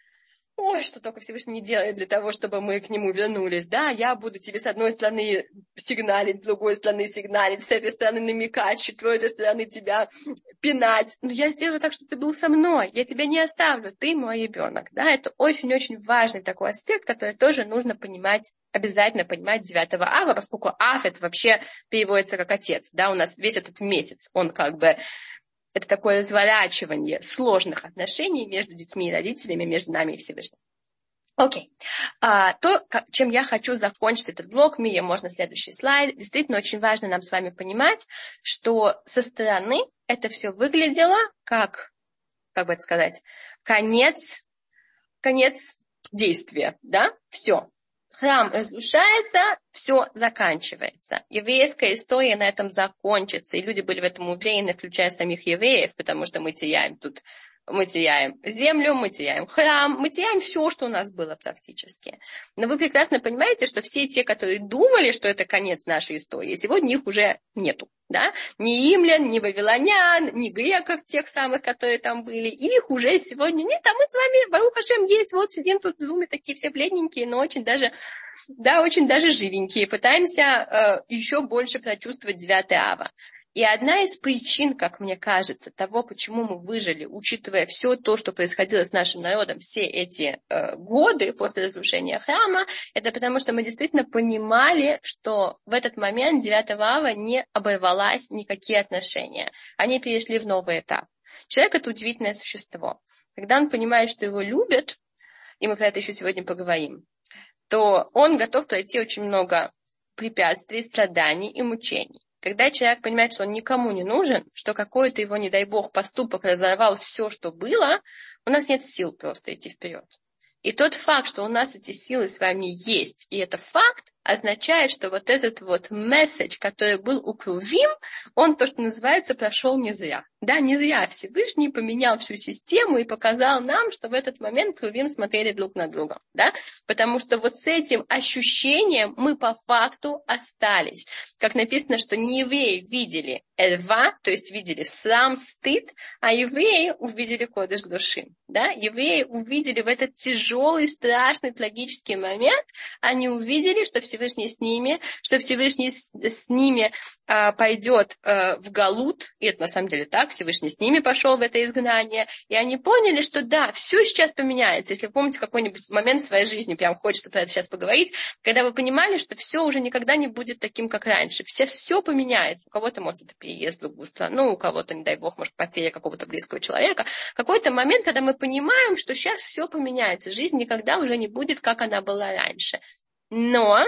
Ой, что только Всевышний не делает для того, чтобы мы к нему вернулись, да, я буду тебе с одной стороны сигналить, с другой стороны сигналить, с этой стороны намекать, с четвертой стороны тебя пинать, но я сделаю так, чтобы ты был со мной, я тебя не оставлю, ты мой ребенок, да, это очень-очень важный такой аспект, который тоже нужно понимать, обязательно понимать девятого ава, поскольку ав это вообще переводится как отец, да, у нас весь этот месяц, он как бы... Это такое разворачивание сложных отношений между детьми и родителями, между нами и Всевышним. Окей. А, то, чем я хочу закончить этот блок, Мия, можно следующий слайд. Действительно, очень важно нам с вами понимать, что со стороны это все выглядело как, как бы это сказать, конец, конец действия, да? Все. Храм разрушается, все заканчивается. Еврейская история на этом закончится. И люди были в этом уверены, включая самих евреев, потому что мы теряем тут, мы теряем землю, мы теряем храм, мы теряем все, что у нас было практически. Но вы прекрасно понимаете, что все те, которые думали, что это конец нашей истории, сегодня их уже нету. Да? Ни римлян, ни вавилонян, ни греков, тех самых, которые там были. Их уже сегодня нет, а мы с вами, Барух Ашем, есть. Вот сидим тут в зуме, такие все бледненькие, но очень даже, да, очень даже живенькие. Пытаемся э, еще больше прочувствовать девятое ава. И одна из причин, как мне кажется, того, почему мы выжили, учитывая все то, что происходило с нашим народом все эти э, годы после разрушения храма, это потому, что мы действительно понимали, что в этот момент девятого ава не оборвалось никакие отношения. Они перешли в новый этап. Человек — это удивительное существо. Когда он понимает, что его любят, и мы про это еще сегодня поговорим, то он готов пройти очень много препятствий, страданий и мучений. Когда человек понимает, что он никому не нужен, что какой-то его, не дай бог, поступок разорвал все, что было, у нас нет сил просто идти вперед. И тот факт, что у нас эти силы с вами есть, и это факт, означает, что вот этот вот месседж, который был у крувим, он, то, что называется, прошел не зря. Да, не зря Всевышний поменял всю систему и показал нам, что в этот момент крувим смотрели друг на друга. Да? Потому что вот с этим ощущением мы по факту остались. Как написано, что не евреи видели эльва, то есть видели срам, стыд, а евреи увидели кодеш кдошим. Да? Евреи увидели в этот тяжелый, страшный, трагический момент, они увидели, что Всевышний с ними, что Всевышний с, с ними а, пойдет а, в Галут, и это на самом деле так, Всевышний с ними пошел в это изгнание, и они поняли, что да, все сейчас поменяется. Если вы помните какой-нибудь момент в своей жизни, прям хочется про это сейчас поговорить, когда вы понимали, что все уже никогда не будет таким, как раньше, все, все поменяется. У кого-то, может, это переезд в другую страну, у кого-то, не дай бог, может, потеря какого-то близкого человека. Какой-то момент, когда мы понимаем, что сейчас все поменяется, жизнь никогда уже не будет, как она была раньше. Но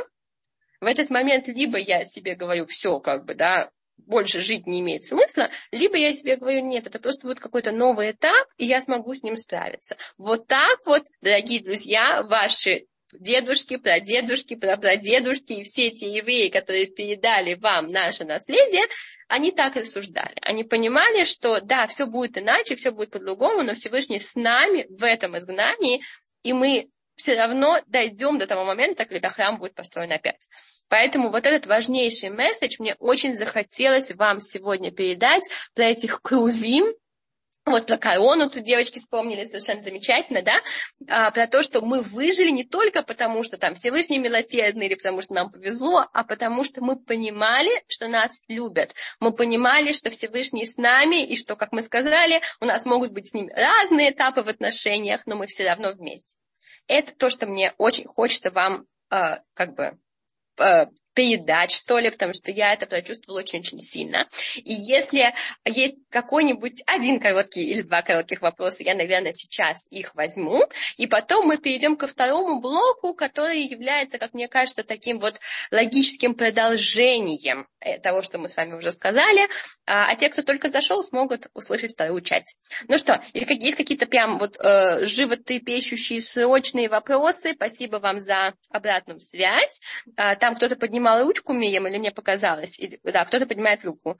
в этот момент либо я себе говорю, все, как бы, да, больше жить не имеет смысла, либо я себе говорю, нет, это просто будет какой-то новый этап, и я смогу с ним справиться. Вот так вот, дорогие друзья, ваши дедушки, прадедушки, прапрадедушки и все те евреи, которые передали вам наше наследие, они так рассуждали. Они понимали, что да, все будет иначе, все будет по-другому, но Всевышний с нами в этом изгнании, и мы все равно дойдем до того момента, когда храм будет построен опять. Поэтому вот этот важнейший месседж мне очень захотелось вам сегодня передать про этих крувим. Вот про корону тут девочки вспомнили совершенно замечательно, да, а, про то, что мы выжили не только потому, что там Всевышний милосердный или потому, что нам повезло, а потому, что мы понимали, что нас любят. Мы понимали, что Всевышний с нами, и что, как мы сказали, у нас могут быть с ним разные этапы в отношениях, но мы все равно вместе. Это то, что мне очень хочется вам э, как бы э, передать, что ли, потому что я это прочувствовала очень-очень сильно. И если есть какой-нибудь один короткий или два коротких вопроса, я, наверное, сейчас их возьму, и потом мы перейдем ко второму блоку, который является, как мне кажется, таким вот логическим продолжением того, что мы с вами уже сказали, а те, кто только зашел, смогут услышать вторую часть. Ну что, есть какие-то прям вот э, животрепещущие срочные вопросы? Спасибо вам за обратную связь. А, там кто-то поднимал ручку, Мием, или мне показалось? Или, да, кто-то поднимает руку.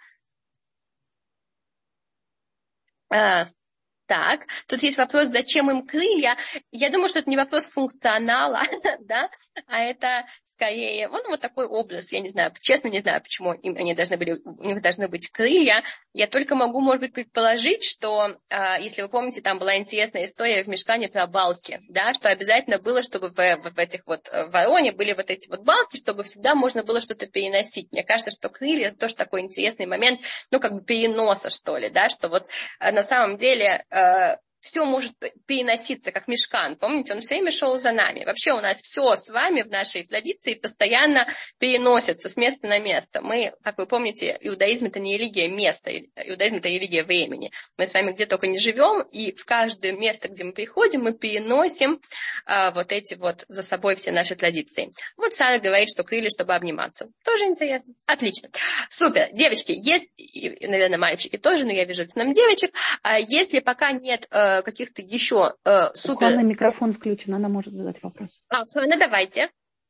А, так, тут есть вопрос, зачем им крылья. Я думаю, что это не вопрос функционала, да, а это скорее, ну, вот такой образ. Я не знаю, честно не знаю, почему им, они должны были, у них должны быть крылья. Я только могу, может быть, предположить, что, э, если вы помните, там была интересная история в Мишкане про балки, да, что обязательно было, чтобы в, в, в этих вот в вороне были вот эти вот балки, чтобы всегда можно было что-то переносить. Мне кажется, что крылья — это тоже такой интересный момент, ну, как бы переноса, что ли, да, что вот э, на самом деле э, все может переноситься, как мишкан. Помните, он все время шел за нами. Вообще у нас все с вами в нашей традиции постоянно переносится с места на место. Мы, как вы помните, иудаизм — это не религия места, иудаизм — это религия времени. Мы с вами где только не живем, и в каждое место, где мы приходим, мы переносим а, вот эти вот за собой все наши традиции. Вот Сара говорит, что крылья, чтобы обниматься. Тоже интересно. Отлично. Супер. Девочки, есть, и, наверное, мальчики тоже, но я вижу в основном девочек. А если пока нет каких-то еще э, супер... У Ханы микрофон включен, она может задать вопрос. А, Хана, давайте.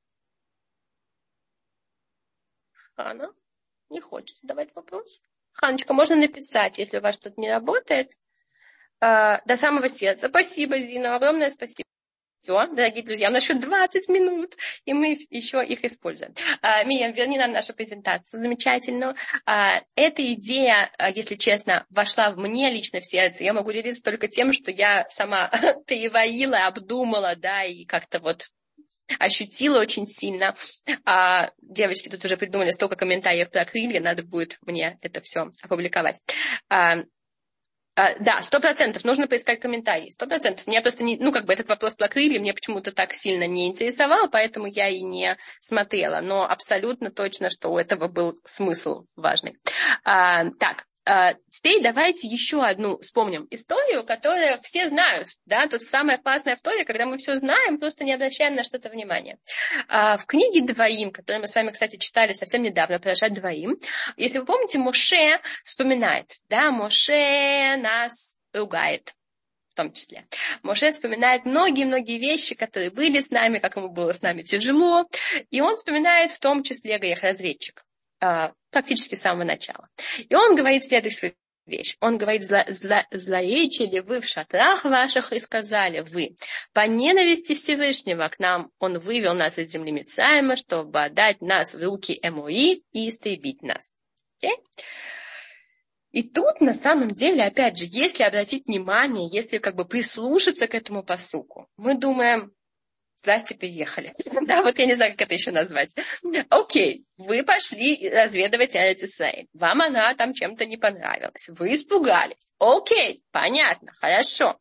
Хана не хочет задавать вопрос. Ханочка, можно написать, если у вас что-то не работает. Э, до самого сердца. Спасибо, Зина, огромное спасибо. Все, дорогие друзья, у нас еще двадцать минут, и мы еще их используем. А, Мия, верни нам нашу презентацию замечательную. А, эта идея, если честно, вошла в мне лично в сердце. Я могу делиться только тем, что я сама переварила, обдумала, да, и как-то вот ощутила очень сильно. А, девочки тут уже придумали столько комментариев про крылья, надо будет мне это все опубликовать. А, Uh, да, сто процентов нужно поискать комментарии, сто процентов. Меня просто не, ну как бы этот вопрос про крылья мне почему-то так сильно не интересовал, поэтому я и не смотрела. Но абсолютно точно, что у этого был смысл важный. Uh, так, uh, теперь давайте еще одну вспомним историю, которую все знают. Да, тут самая классная история, когда мы все знаем, просто не обращаем на что-то внимания. Uh, в книге Двоим, которую мы с вами, кстати, читали совсем недавно, Парашат Двоим, если вы помните, Моше вспоминает, да, Моше нас ругает, в том числе. Моше вспоминает многие-многие вещи, которые были с нами, как ему было с нами тяжело, и он вспоминает в том числе грех-разведчик, практически с самого начала. И он говорит следующую вещь. Он говорит, зло, зло, злоречили вы в шатрах ваших и сказали вы, по ненависти Всевышнего к нам он вывел нас из земли Мицраима, чтобы отдать нас в руки Эмори и истребить нас. Okay? И тут, на самом деле, опять же, если обратить внимание, если как бы прислушаться к этому пасуку, мы думаем, Здрасте, приехали. Да, вот я не знаю, как это еще назвать. Окей, вы пошли разведывать Эрец-Исраэль. Вам она там чем-то не понравилась. Вы испугались. Окей, понятно, хорошо.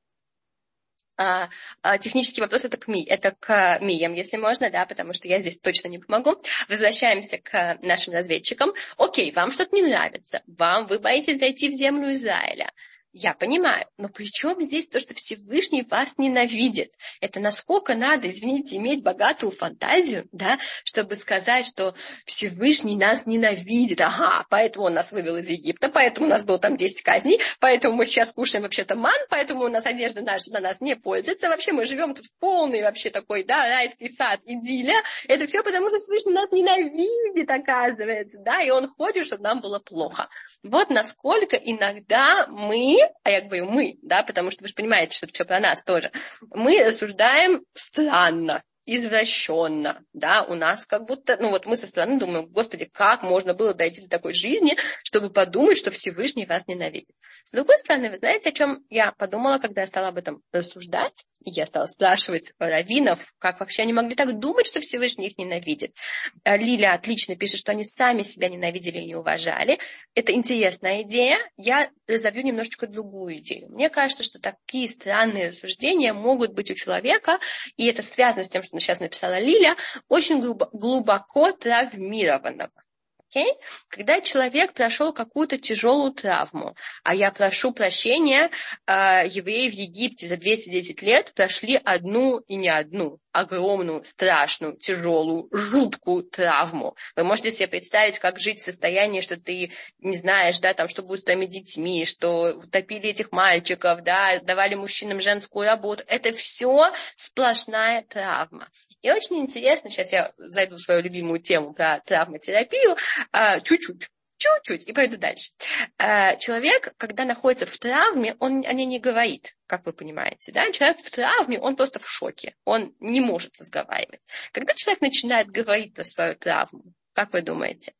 А, а, технический вопрос это к, ми, это к Миям, если можно, да, потому что я здесь точно не помогу. Возвращаемся к нашим разведчикам. Окей, вам что-то не нравится. Вам, вы боитесь зайти в землю Израиля. Я понимаю, но при чем здесь то, что Всевышний вас ненавидит? Это насколько надо, извините, иметь богатую фантазию, да, чтобы сказать, что Всевышний нас ненавидит. Ага, поэтому он нас вывел из Египта, поэтому у нас было там десять казней, поэтому мы сейчас кушаем вообще-то ман, поэтому у нас одежда наша на нас не пользуется. Вообще мы живем тут в полный вообще такой, да, райский сад, идиллия. Это все потому, что Всевышний нас ненавидит, оказывается, да, и он хочет, чтобы нам было плохо. Вот насколько иногда мы, а я говорю мы, да, потому что вы же понимаете, что это все про нас тоже, мы рассуждаем странно, извращенно, да, у нас как будто, ну вот мы со стороны думаем, господи, как можно было дойти до такой жизни, чтобы подумать, что Всевышний вас ненавидит. С другой стороны, вы знаете, о чем я подумала, когда я стала об этом рассуждать, и я стала спрашивать раввинов, как вообще они могли так думать, что Всевышний их ненавидит. Лиля отлично пишет, что они сами себя ненавидели и не уважали. Это интересная идея. Я разовью немножечко другую идею. Мне кажется, что такие странные рассуждения могут быть у человека, и это связано с тем, что сейчас написала Лиля, очень глубоко травмированного. Okay? Когда человек прошел какую-то тяжелую травму, а я прошу прощения, э, евреи в Египте за двести десять лет прошли одну и не одну огромную, страшную, тяжелую, жуткую травму. Вы можете себе представить, как жить в состоянии, что ты не знаешь, да, там, что будет с твоими детьми, что утопили этих мальчиков, да, давали мужчинам женскую работу. Это все сплошная травма. И очень интересно, сейчас я зайду в свою любимую тему про травматерапию, чуть-чуть. Чуть-чуть, и пойду дальше. Человек, когда находится в травме, он о ней не говорит, как вы понимаете. Да? Человек в травме, он просто в шоке, он не может разговаривать. Когда человек начинает говорить про свою травму, как вы думаете?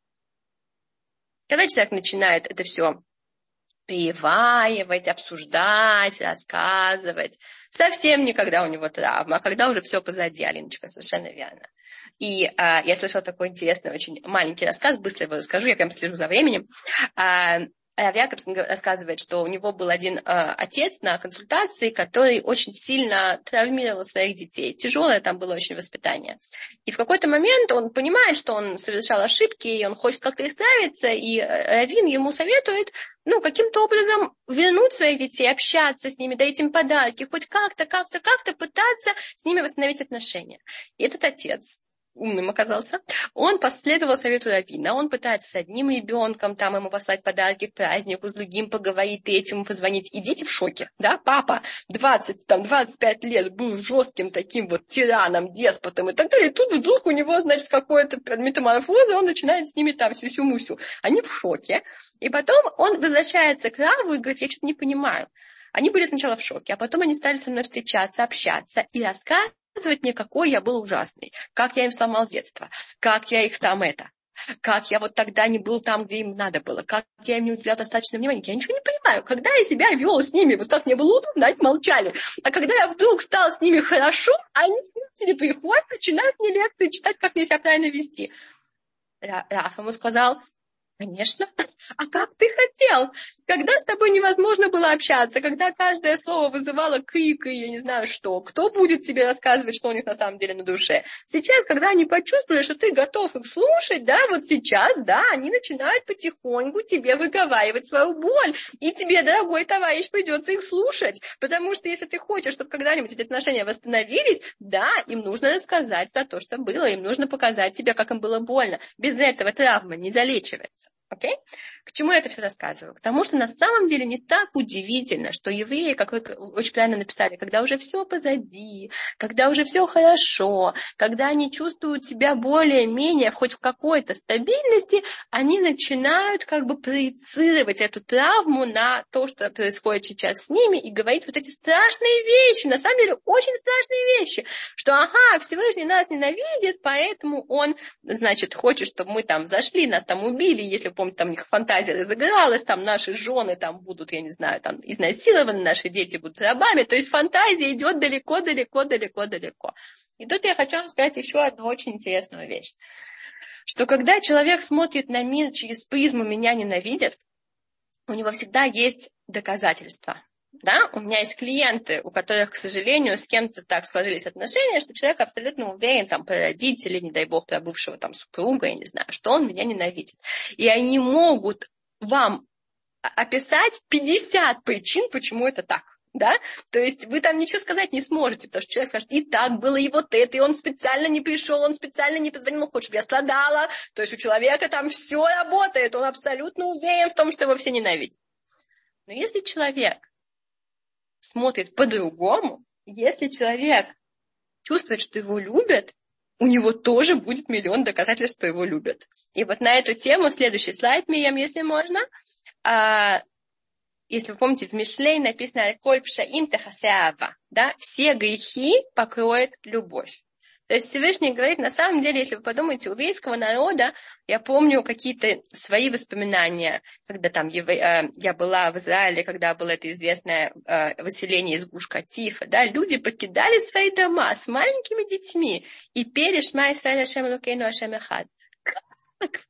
Когда человек начинает это все переваривать, обсуждать, рассказывать, совсем не когда у него травма, а когда уже все позади, Алиночка, совершенно верно. И а, я слышала такой интересный, очень маленький рассказ, быстро его расскажу, я прям слежу за временем. А, Рав Якобсон рассказывает, что у него был один а, отец на консультации, который очень сильно травмировал своих детей. Тяжелое там было очень воспитание. И в какой-то момент он понимает, что он совершал ошибки, и он хочет как-то исправиться, и раввин ему советует, ну, каким-то образом вернуть своих детей, общаться с ними, дать им подарки, хоть как-то, как-то, как-то пытаться с ними восстановить отношения. И этот отец умным оказался, он последовал совету раввина, он пытается с одним ребенком там ему послать подарки к празднику, с другим поговорить, третьему позвонить, и дети в шоке, да, папа двадцать, там, двадцать пять лет был жестким таким вот тираном, деспотом и так далее, и тут вдруг у него, значит, какое-то метаморфоза, он начинает с ними там сюсю-мусю, они в шоке, и потом он возвращается к Раву и говорит, я что-то не понимаю. Они были сначала в шоке, а потом они стали со мной встречаться, общаться и рассказывать мне, какой я был ужасный, как я им сломал детство, как я их там это, как я вот тогда не был там, где им надо было, как я им не уделял достаточно внимания. Я ничего не понимаю. Когда я себя вел с ними, вот как мне было удобно, они молчали. А когда я вдруг стал с ними хорошо, они приходят, начинают мне лекции читать, как мне себя правильно вести. Раф ему сказал, конечно. А как ты хотел? Когда с тобой невозможно было общаться, когда каждое слово вызывало крик и я не знаю что, кто будет тебе рассказывать, что у них на самом деле на душе? Сейчас, когда они почувствовали, что ты готов их слушать, да, вот сейчас, да, они начинают потихоньку тебе выговаривать свою боль. И тебе, дорогой товарищ, придется их слушать. Потому что если ты хочешь, чтобы когда-нибудь эти отношения восстановились, да, им нужно рассказать про то, что было, им нужно показать тебе, как им было больно. Без этого травма не залечивается. Окей? Okay? К чему я это все рассказываю? К тому, что на самом деле не так удивительно, что евреи, как вы очень правильно написали, когда уже все позади, когда уже все хорошо, когда они чувствуют себя более-менее хоть в какой-то стабильности, они начинают как бы проецировать эту травму на то, что происходит сейчас с ними, и говорить вот эти страшные вещи, на самом деле очень страшные вещи, что ага, Всевышний нас ненавидит, поэтому он, значит, хочет, чтобы мы там зашли, нас там убили, если помните, там у них фантазия разыгралась, там наши жены там будут, я не знаю, там изнасилованы, наши дети будут рабами. То есть фантазия идет далеко, далеко, далеко, далеко. И тут я хочу вам сказать еще одну очень интересную вещь. Что когда человек смотрит на мир через призму «меня ненавидят», у него всегда есть доказательства. Да? У меня есть клиенты, у которых, к сожалению, с кем-то так сложились отношения, что человек абсолютно уверен там, про родителей, не дай бог, про бывшего там, супруга, я не знаю, что он меня ненавидит. И они могут вам описать пятьдесят причин, почему это так. Да? То есть вы там ничего сказать не сможете, потому что человек скажет, и так было, и вот это, и он специально не пришел, он специально не позвонил, ну, хочешь, чтобы я страдала. То есть у человека там все работает, он абсолютно уверен в том, что его все ненавидят. Но если человек смотрит по-другому, если человек чувствует, что его любят, у него тоже будет миллион доказательств, что его любят. И вот на эту тему следующий слайд, Миям, если можно. А, если вы помните, в Мишлей написано «Коль пшаим техасе аава», да, все грехи покроет любовь. То есть Всевышний говорит, на самом деле, если вы подумаете, у еврейского народа, я помню какие-то свои воспоминания, когда там я была в Израиле, когда было это известное выселение из Гуш-Катифа, да, люди покидали свои дома с маленькими детьми и пели «Шма Исраэль Ашем Элокейну Ашем Эхад». Как?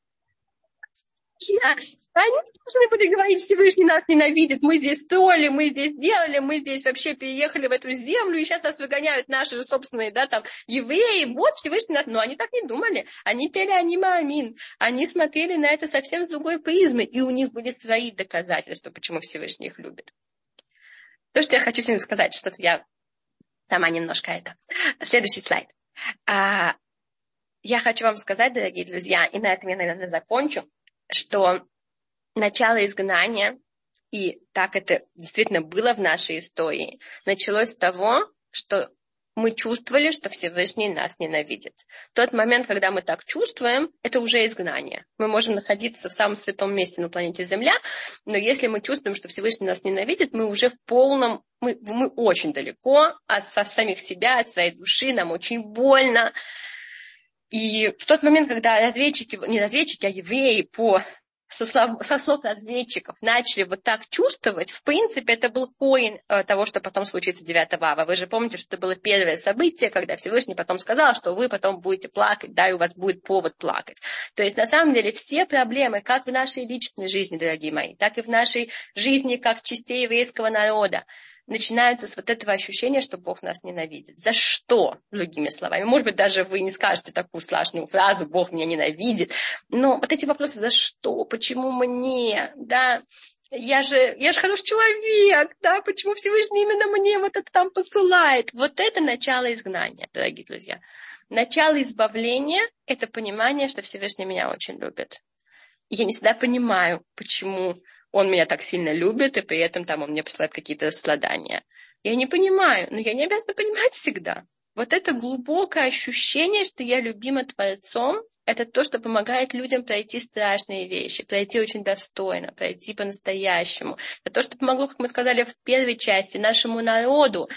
Они должны были говорить, Всевышний нас ненавидит, мы здесь строили, мы здесь делали, мы здесь вообще переехали в эту землю, и сейчас нас выгоняют наши же собственные, да, там, евреи, вот Всевышний нас, но они так не думали, они пели «Анима Амин», они смотрели на это совсем с другой призмы, и у них были свои доказательства, почему Всевышний их любит. То, что я хочу сегодня сказать, что-то я сама немножко это. Следующий слайд. А, я хочу вам сказать, дорогие друзья, и на этом я, наверное, закончу, что начало изгнания, и так это действительно было в нашей истории, началось с того, что мы чувствовали, что Всевышний нас ненавидит. Тот момент, когда мы так чувствуем, это уже изгнание. Мы можем находиться в самом святом месте на планете Земля, но если мы чувствуем, что Всевышний нас ненавидит, мы уже в полном, мы, мы очень далеко от, от самих себя, от своей души, нам очень больно. И в тот момент, когда разведчики, не разведчики, а евреи по, со, слов, со слов разведчиков начали вот так чувствовать, в принципе, это был корень э, того, что потом случится девятого ава. Вы же помните, что это было первое событие, когда Всевышний потом сказал, что вы потом будете плакать, да, и у вас будет повод плакать. То есть, на самом деле, все проблемы, как в нашей личной жизни, дорогие мои, так и в нашей жизни, как частей еврейского народа, начинаются с вот этого ощущения, что Бог нас ненавидит. За что, другими словами? Может быть, даже вы не скажете такую страшную фразу «Бог меня ненавидит», но вот эти вопросы «за что?», «почему мне?», да, я же, я же хороший человек, да, почему Всевышний именно мне вот это там посылает? Вот это начало изгнания, дорогие друзья. Начало избавления – это понимание, что Всевышний меня очень любит. И я не всегда понимаю, почему он меня так сильно любит, и при этом там он мне посылает какие-то страдания. Я не понимаю, но я не обязана понимать всегда. Вот это глубокое ощущение, что я любима Творцом, это то, что помогает людям пройти страшные вещи, пройти очень достойно, пройти по-настоящему. Это то, что помогло, как мы сказали в первой части, нашему народу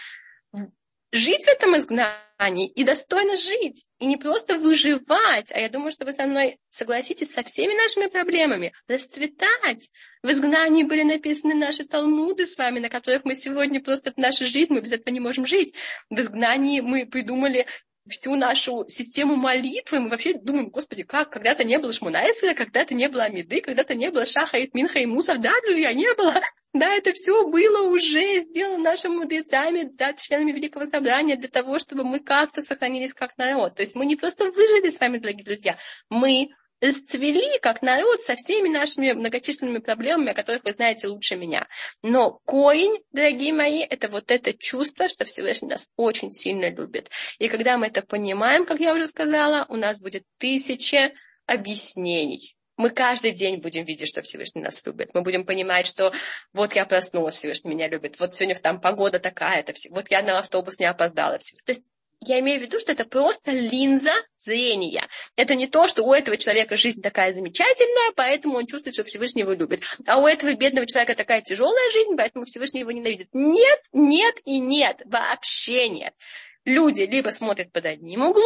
жить в этом изгнании и достойно жить, и не просто выживать, а я думаю, что вы со мной согласитесь со всеми нашими проблемами, расцветать. В изгнании были написаны наши талмуды с вами, на которых мы сегодня просто в нашей жизни, мы без этого не можем жить. В изгнании мы придумали всю нашу систему молитвы, мы вообще думаем, Господи, как? Когда-то не было Шмона Эсрей, когда-то не было Амиды, когда-то не было Шахарит, Минха и Мусав, да, друзья, не было. Да, это все было уже сделано нашими мудрецами, да, членами Великого Собрания для того, чтобы мы как-то сохранились как народ. То есть мы не просто выжили с вами, дорогие друзья, мы расцвели как народ со всеми нашими многочисленными проблемами, о которых вы знаете лучше меня. Но корень, дорогие мои, это вот это чувство, что Всевышний нас очень сильно любит. И когда мы это понимаем, как я уже сказала, у нас будет тысяча объяснений. Мы каждый день будем видеть, что Всевышний нас любит. Мы будем понимать, что вот я проснулась, Всевышний меня любит. Вот сегодня там погода такая-то. Вот я на автобус не опоздала. То есть я имею в виду, что это просто линза зрения. Это не то, что у этого человека жизнь такая замечательная, поэтому он чувствует, что Всевышний его любит. А у этого бедного человека такая тяжелая жизнь, поэтому Всевышний его ненавидит. Нет, нет и нет. Вообще нет. Люди либо смотрят под одним углом,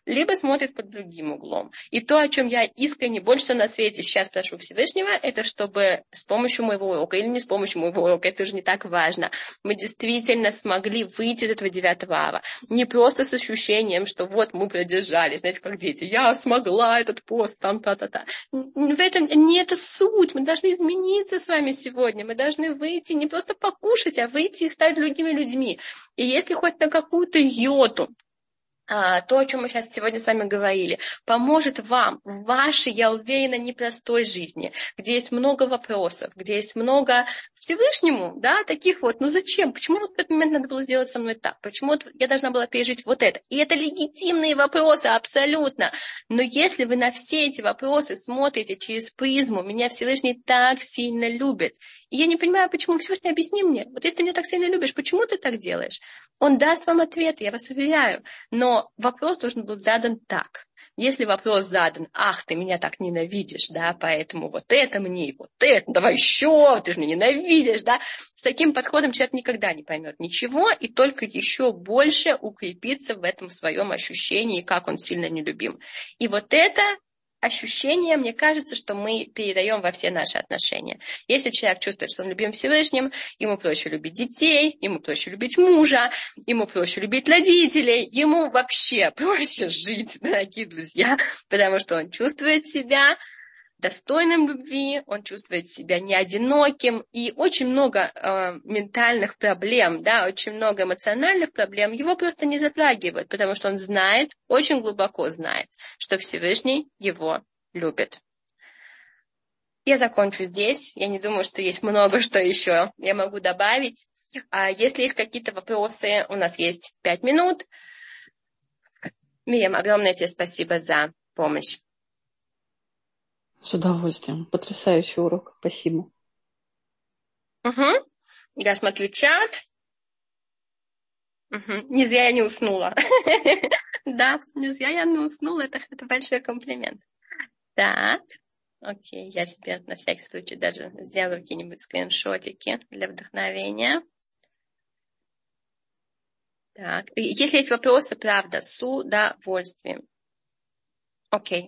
либо смотрит под другим углом. И то, о чем я искренне больше всего на свете сейчас прошу Всевышнего, это чтобы с помощью моего урока или не с помощью моего урока, это уже не так важно, мы действительно смогли выйти из этого девятого ава. Не просто с ощущением, что вот мы продержались, знаете, как дети, я смогла этот пост, там, та-та-та. В этом не это суть, мы должны измениться с вами сегодня, мы должны выйти, не просто покушать, а выйти и стать другими людьми. И если хоть на какую-то йоту, А, то, о чем мы сейчас сегодня с вами говорили, поможет вам в вашей, я уверена, непростой жизни, где есть много вопросов, где есть много Всевышнему, да, таких вот, ну зачем, почему вот в этот момент надо было сделать со мной так, почему вот я должна была пережить вот это, и это легитимные вопросы, абсолютно, но если вы на все эти вопросы смотрите через призму, меня Всевышний так сильно любит, и я не понимаю, почему, Всевышний, объясни мне, вот если ты меня так сильно любишь, почему ты так делаешь? Он даст вам ответы, я вас уверяю, но вопрос должен быть задан так. Если вопрос задан, ах, ты меня так ненавидишь, да, поэтому вот это мне, и вот это, давай еще, ты же меня ненавидишь, да, с таким подходом человек никогда не поймет ничего и только еще больше укрепится в этом своем ощущении, как он сильно нелюбим. И вот это ощущение, мне кажется, что мы передаем во все наши отношения. Если человек чувствует, что он любим Всевышним, ему проще любить детей, ему проще любить мужа, ему проще любить родителей, ему вообще проще жить, дорогие друзья, потому что он чувствует себя достойным любви, он чувствует себя не одиноким, и очень много э, ментальных проблем, да, очень много эмоциональных проблем его просто не затрагивают, потому что он знает, очень глубоко знает, что Всевышний его любит. Я закончу здесь, я не думаю, что есть много что еще я могу добавить. А если есть какие-то вопросы, у нас есть пять минут. Мирьям, огромное тебе спасибо за помощь. С удовольствием. Потрясающий урок. Спасибо. Угу. Я смотрю чат. Угу. Не зря я не уснула. Да, не зря я не уснула. Это, это большой комплимент. Так. Окей, я себе на всякий случай даже сделаю какие-нибудь скриншотики для вдохновения. Так. Если есть вопросы, правда, с удовольствием. Окей.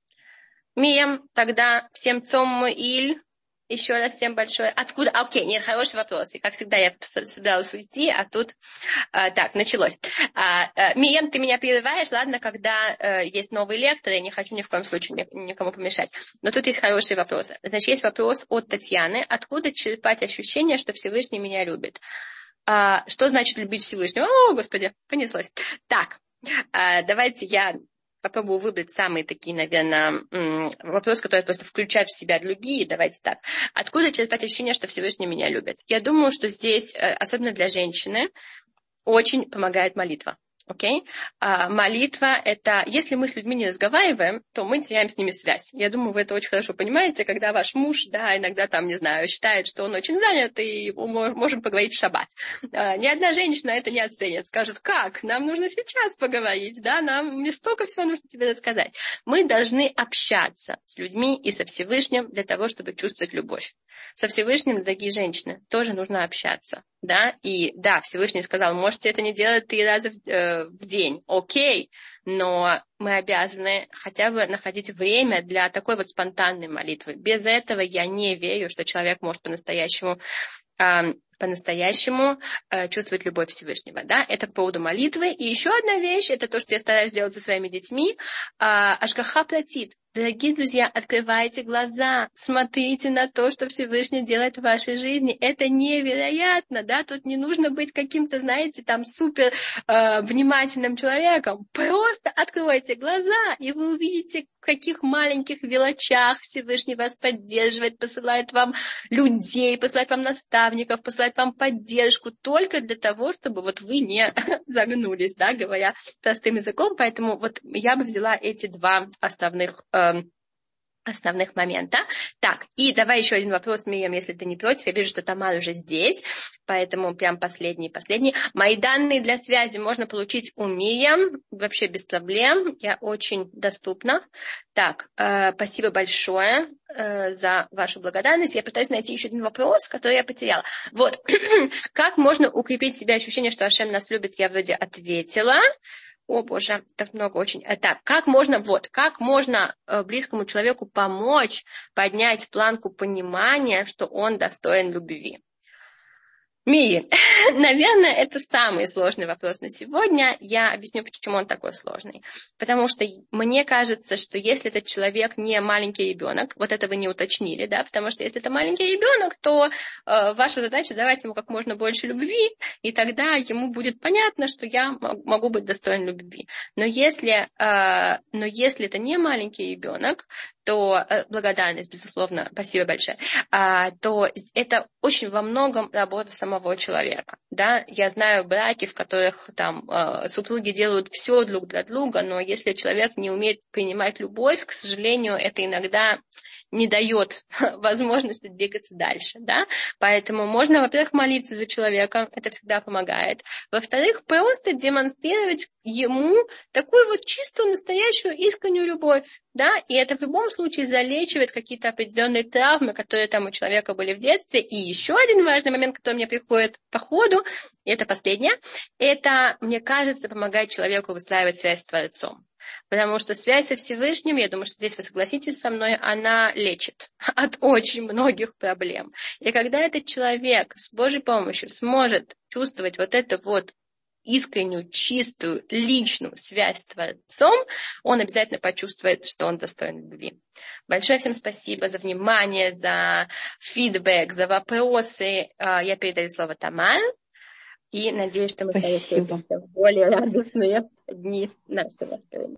Миям, тогда всем цом иль. Еще раз всем большое. Откуда? Окей, нет, хороший вопрос. И как всегда я собиралась уйти, а тут... А, так, началось. А, а, Миям, ты меня прерываешь, ладно, когда а, есть новый лектор, я не хочу ни в коем случае никому помешать. Но тут есть хороший вопрос. Значит, есть вопрос от Татьяны. Откуда черпать ощущение, что Всевышний меня любит? А, что значит любить Всевышнего? О, Господи, понеслось. Так, а, давайте я... попробую выбрать самые такие, наверное, вопросы, которые просто включают в себя другие. Давайте так. Откуда черпать ощущение, что Всевышний меня любит? Я думаю, что здесь, особенно для женщины, очень помогает молитва. Окей? А, молитва – это, если мы с людьми не разговариваем, то мы теряем с ними связь. Я думаю, вы это очень хорошо понимаете, когда ваш муж, да, иногда там, не знаю, считает, что он очень занят, и мы можем поговорить в шаббат. А, ни одна женщина это не оценит, скажет, как, нам нужно сейчас поговорить, да, нам мне столько всего нужно тебе рассказать. Мы должны общаться с людьми и со Всевышним для того, чтобы чувствовать любовь. Со Всевышним, дорогие женщины, тоже нужно общаться, да, и да, Всевышний сказал, можете это не делать три раза в, э, в день, окей, но мы обязаны хотя бы находить время для такой вот спонтанной молитвы. Без этого я не верю, что человек может по-настоящему э, по-настоящему э, чувствовать любовь Всевышнего. Да? Это по поводу молитвы. И еще одна вещь, это то, что я стараюсь делать со своими детьми. Ашгаха платит. Дорогие друзья, открывайте глаза, смотрите на то, что Всевышний делает в вашей жизни. Это невероятно, да, тут не нужно быть каким-то, знаете, там супер э, внимательным человеком. Просто откройте глаза, и вы увидите, в каких маленьких мелочах Всевышний вас поддерживает, посылает вам людей, посылает вам наставников, посылает вам поддержку, только для того, чтобы вот вы не загнулись, да, говоря простым языком. Поэтому вот я бы взяла эти два основных э, основных момента. Так, и давай еще один вопрос, Мирьям, если ты не против. Я вижу, что Тамара уже здесь, поэтому прям последний, последний. Мои данные для связи можно получить у Мирьям, вообще без проблем. Я очень доступна. Так, э, спасибо большое э, за вашу благодарность. Я пытаюсь найти еще один вопрос, который я потеряла. Вот, как можно укрепить в себе ощущение, что Ашем нас любит, я вроде ответила. О, Боже, так много очень. Так, как можно, вот, как можно близкому человеку помочь поднять планку понимания, что он достоин любви? Мии, наверное, это самый сложный вопрос на сегодня. Я объясню, почему он такой сложный. Потому что мне кажется, что если этот человек не маленький ребенок, вот это вы не уточнили, да, потому что если это маленький ребенок, то э, ваша задача давать ему как можно больше любви, и тогда ему будет понятно, что я могу быть достоин любви. Но если, э, но если это не маленький ребенок, то э, благодарность, безусловно, спасибо большое, а, то это очень во многом работа самого человека, да, я знаю браки, в которых там э, супруги делают все друг для друга, но если человек не умеет принимать любовь, к сожалению, это иногда не дает возможности двигаться дальше, да, поэтому можно, во-первых, молиться за человека, это всегда помогает, во-вторых, просто демонстрировать ему такую вот чистую, настоящую, искреннюю любовь, да, и это в любом случае залечивает какие-то определенные травмы, которые там у человека были в детстве. И еще один важный момент, который мне приходит по ходу, и это последнее, это, мне кажется, помогает человеку выстраивать связь с Творцом. Потому что связь со Всевышним, я думаю, что здесь вы согласитесь со мной, она лечит от очень многих проблем. И когда этот человек с Божьей помощью сможет чувствовать вот это вот искреннюю, чистую, личную связь с Творцом, он обязательно почувствует, что он достоин любви. Большое всем спасибо за внимание, за фидбэк, за вопросы. Я передаю слово Тамар. И надеюсь, что мы встретимся в более радостные дни нашего.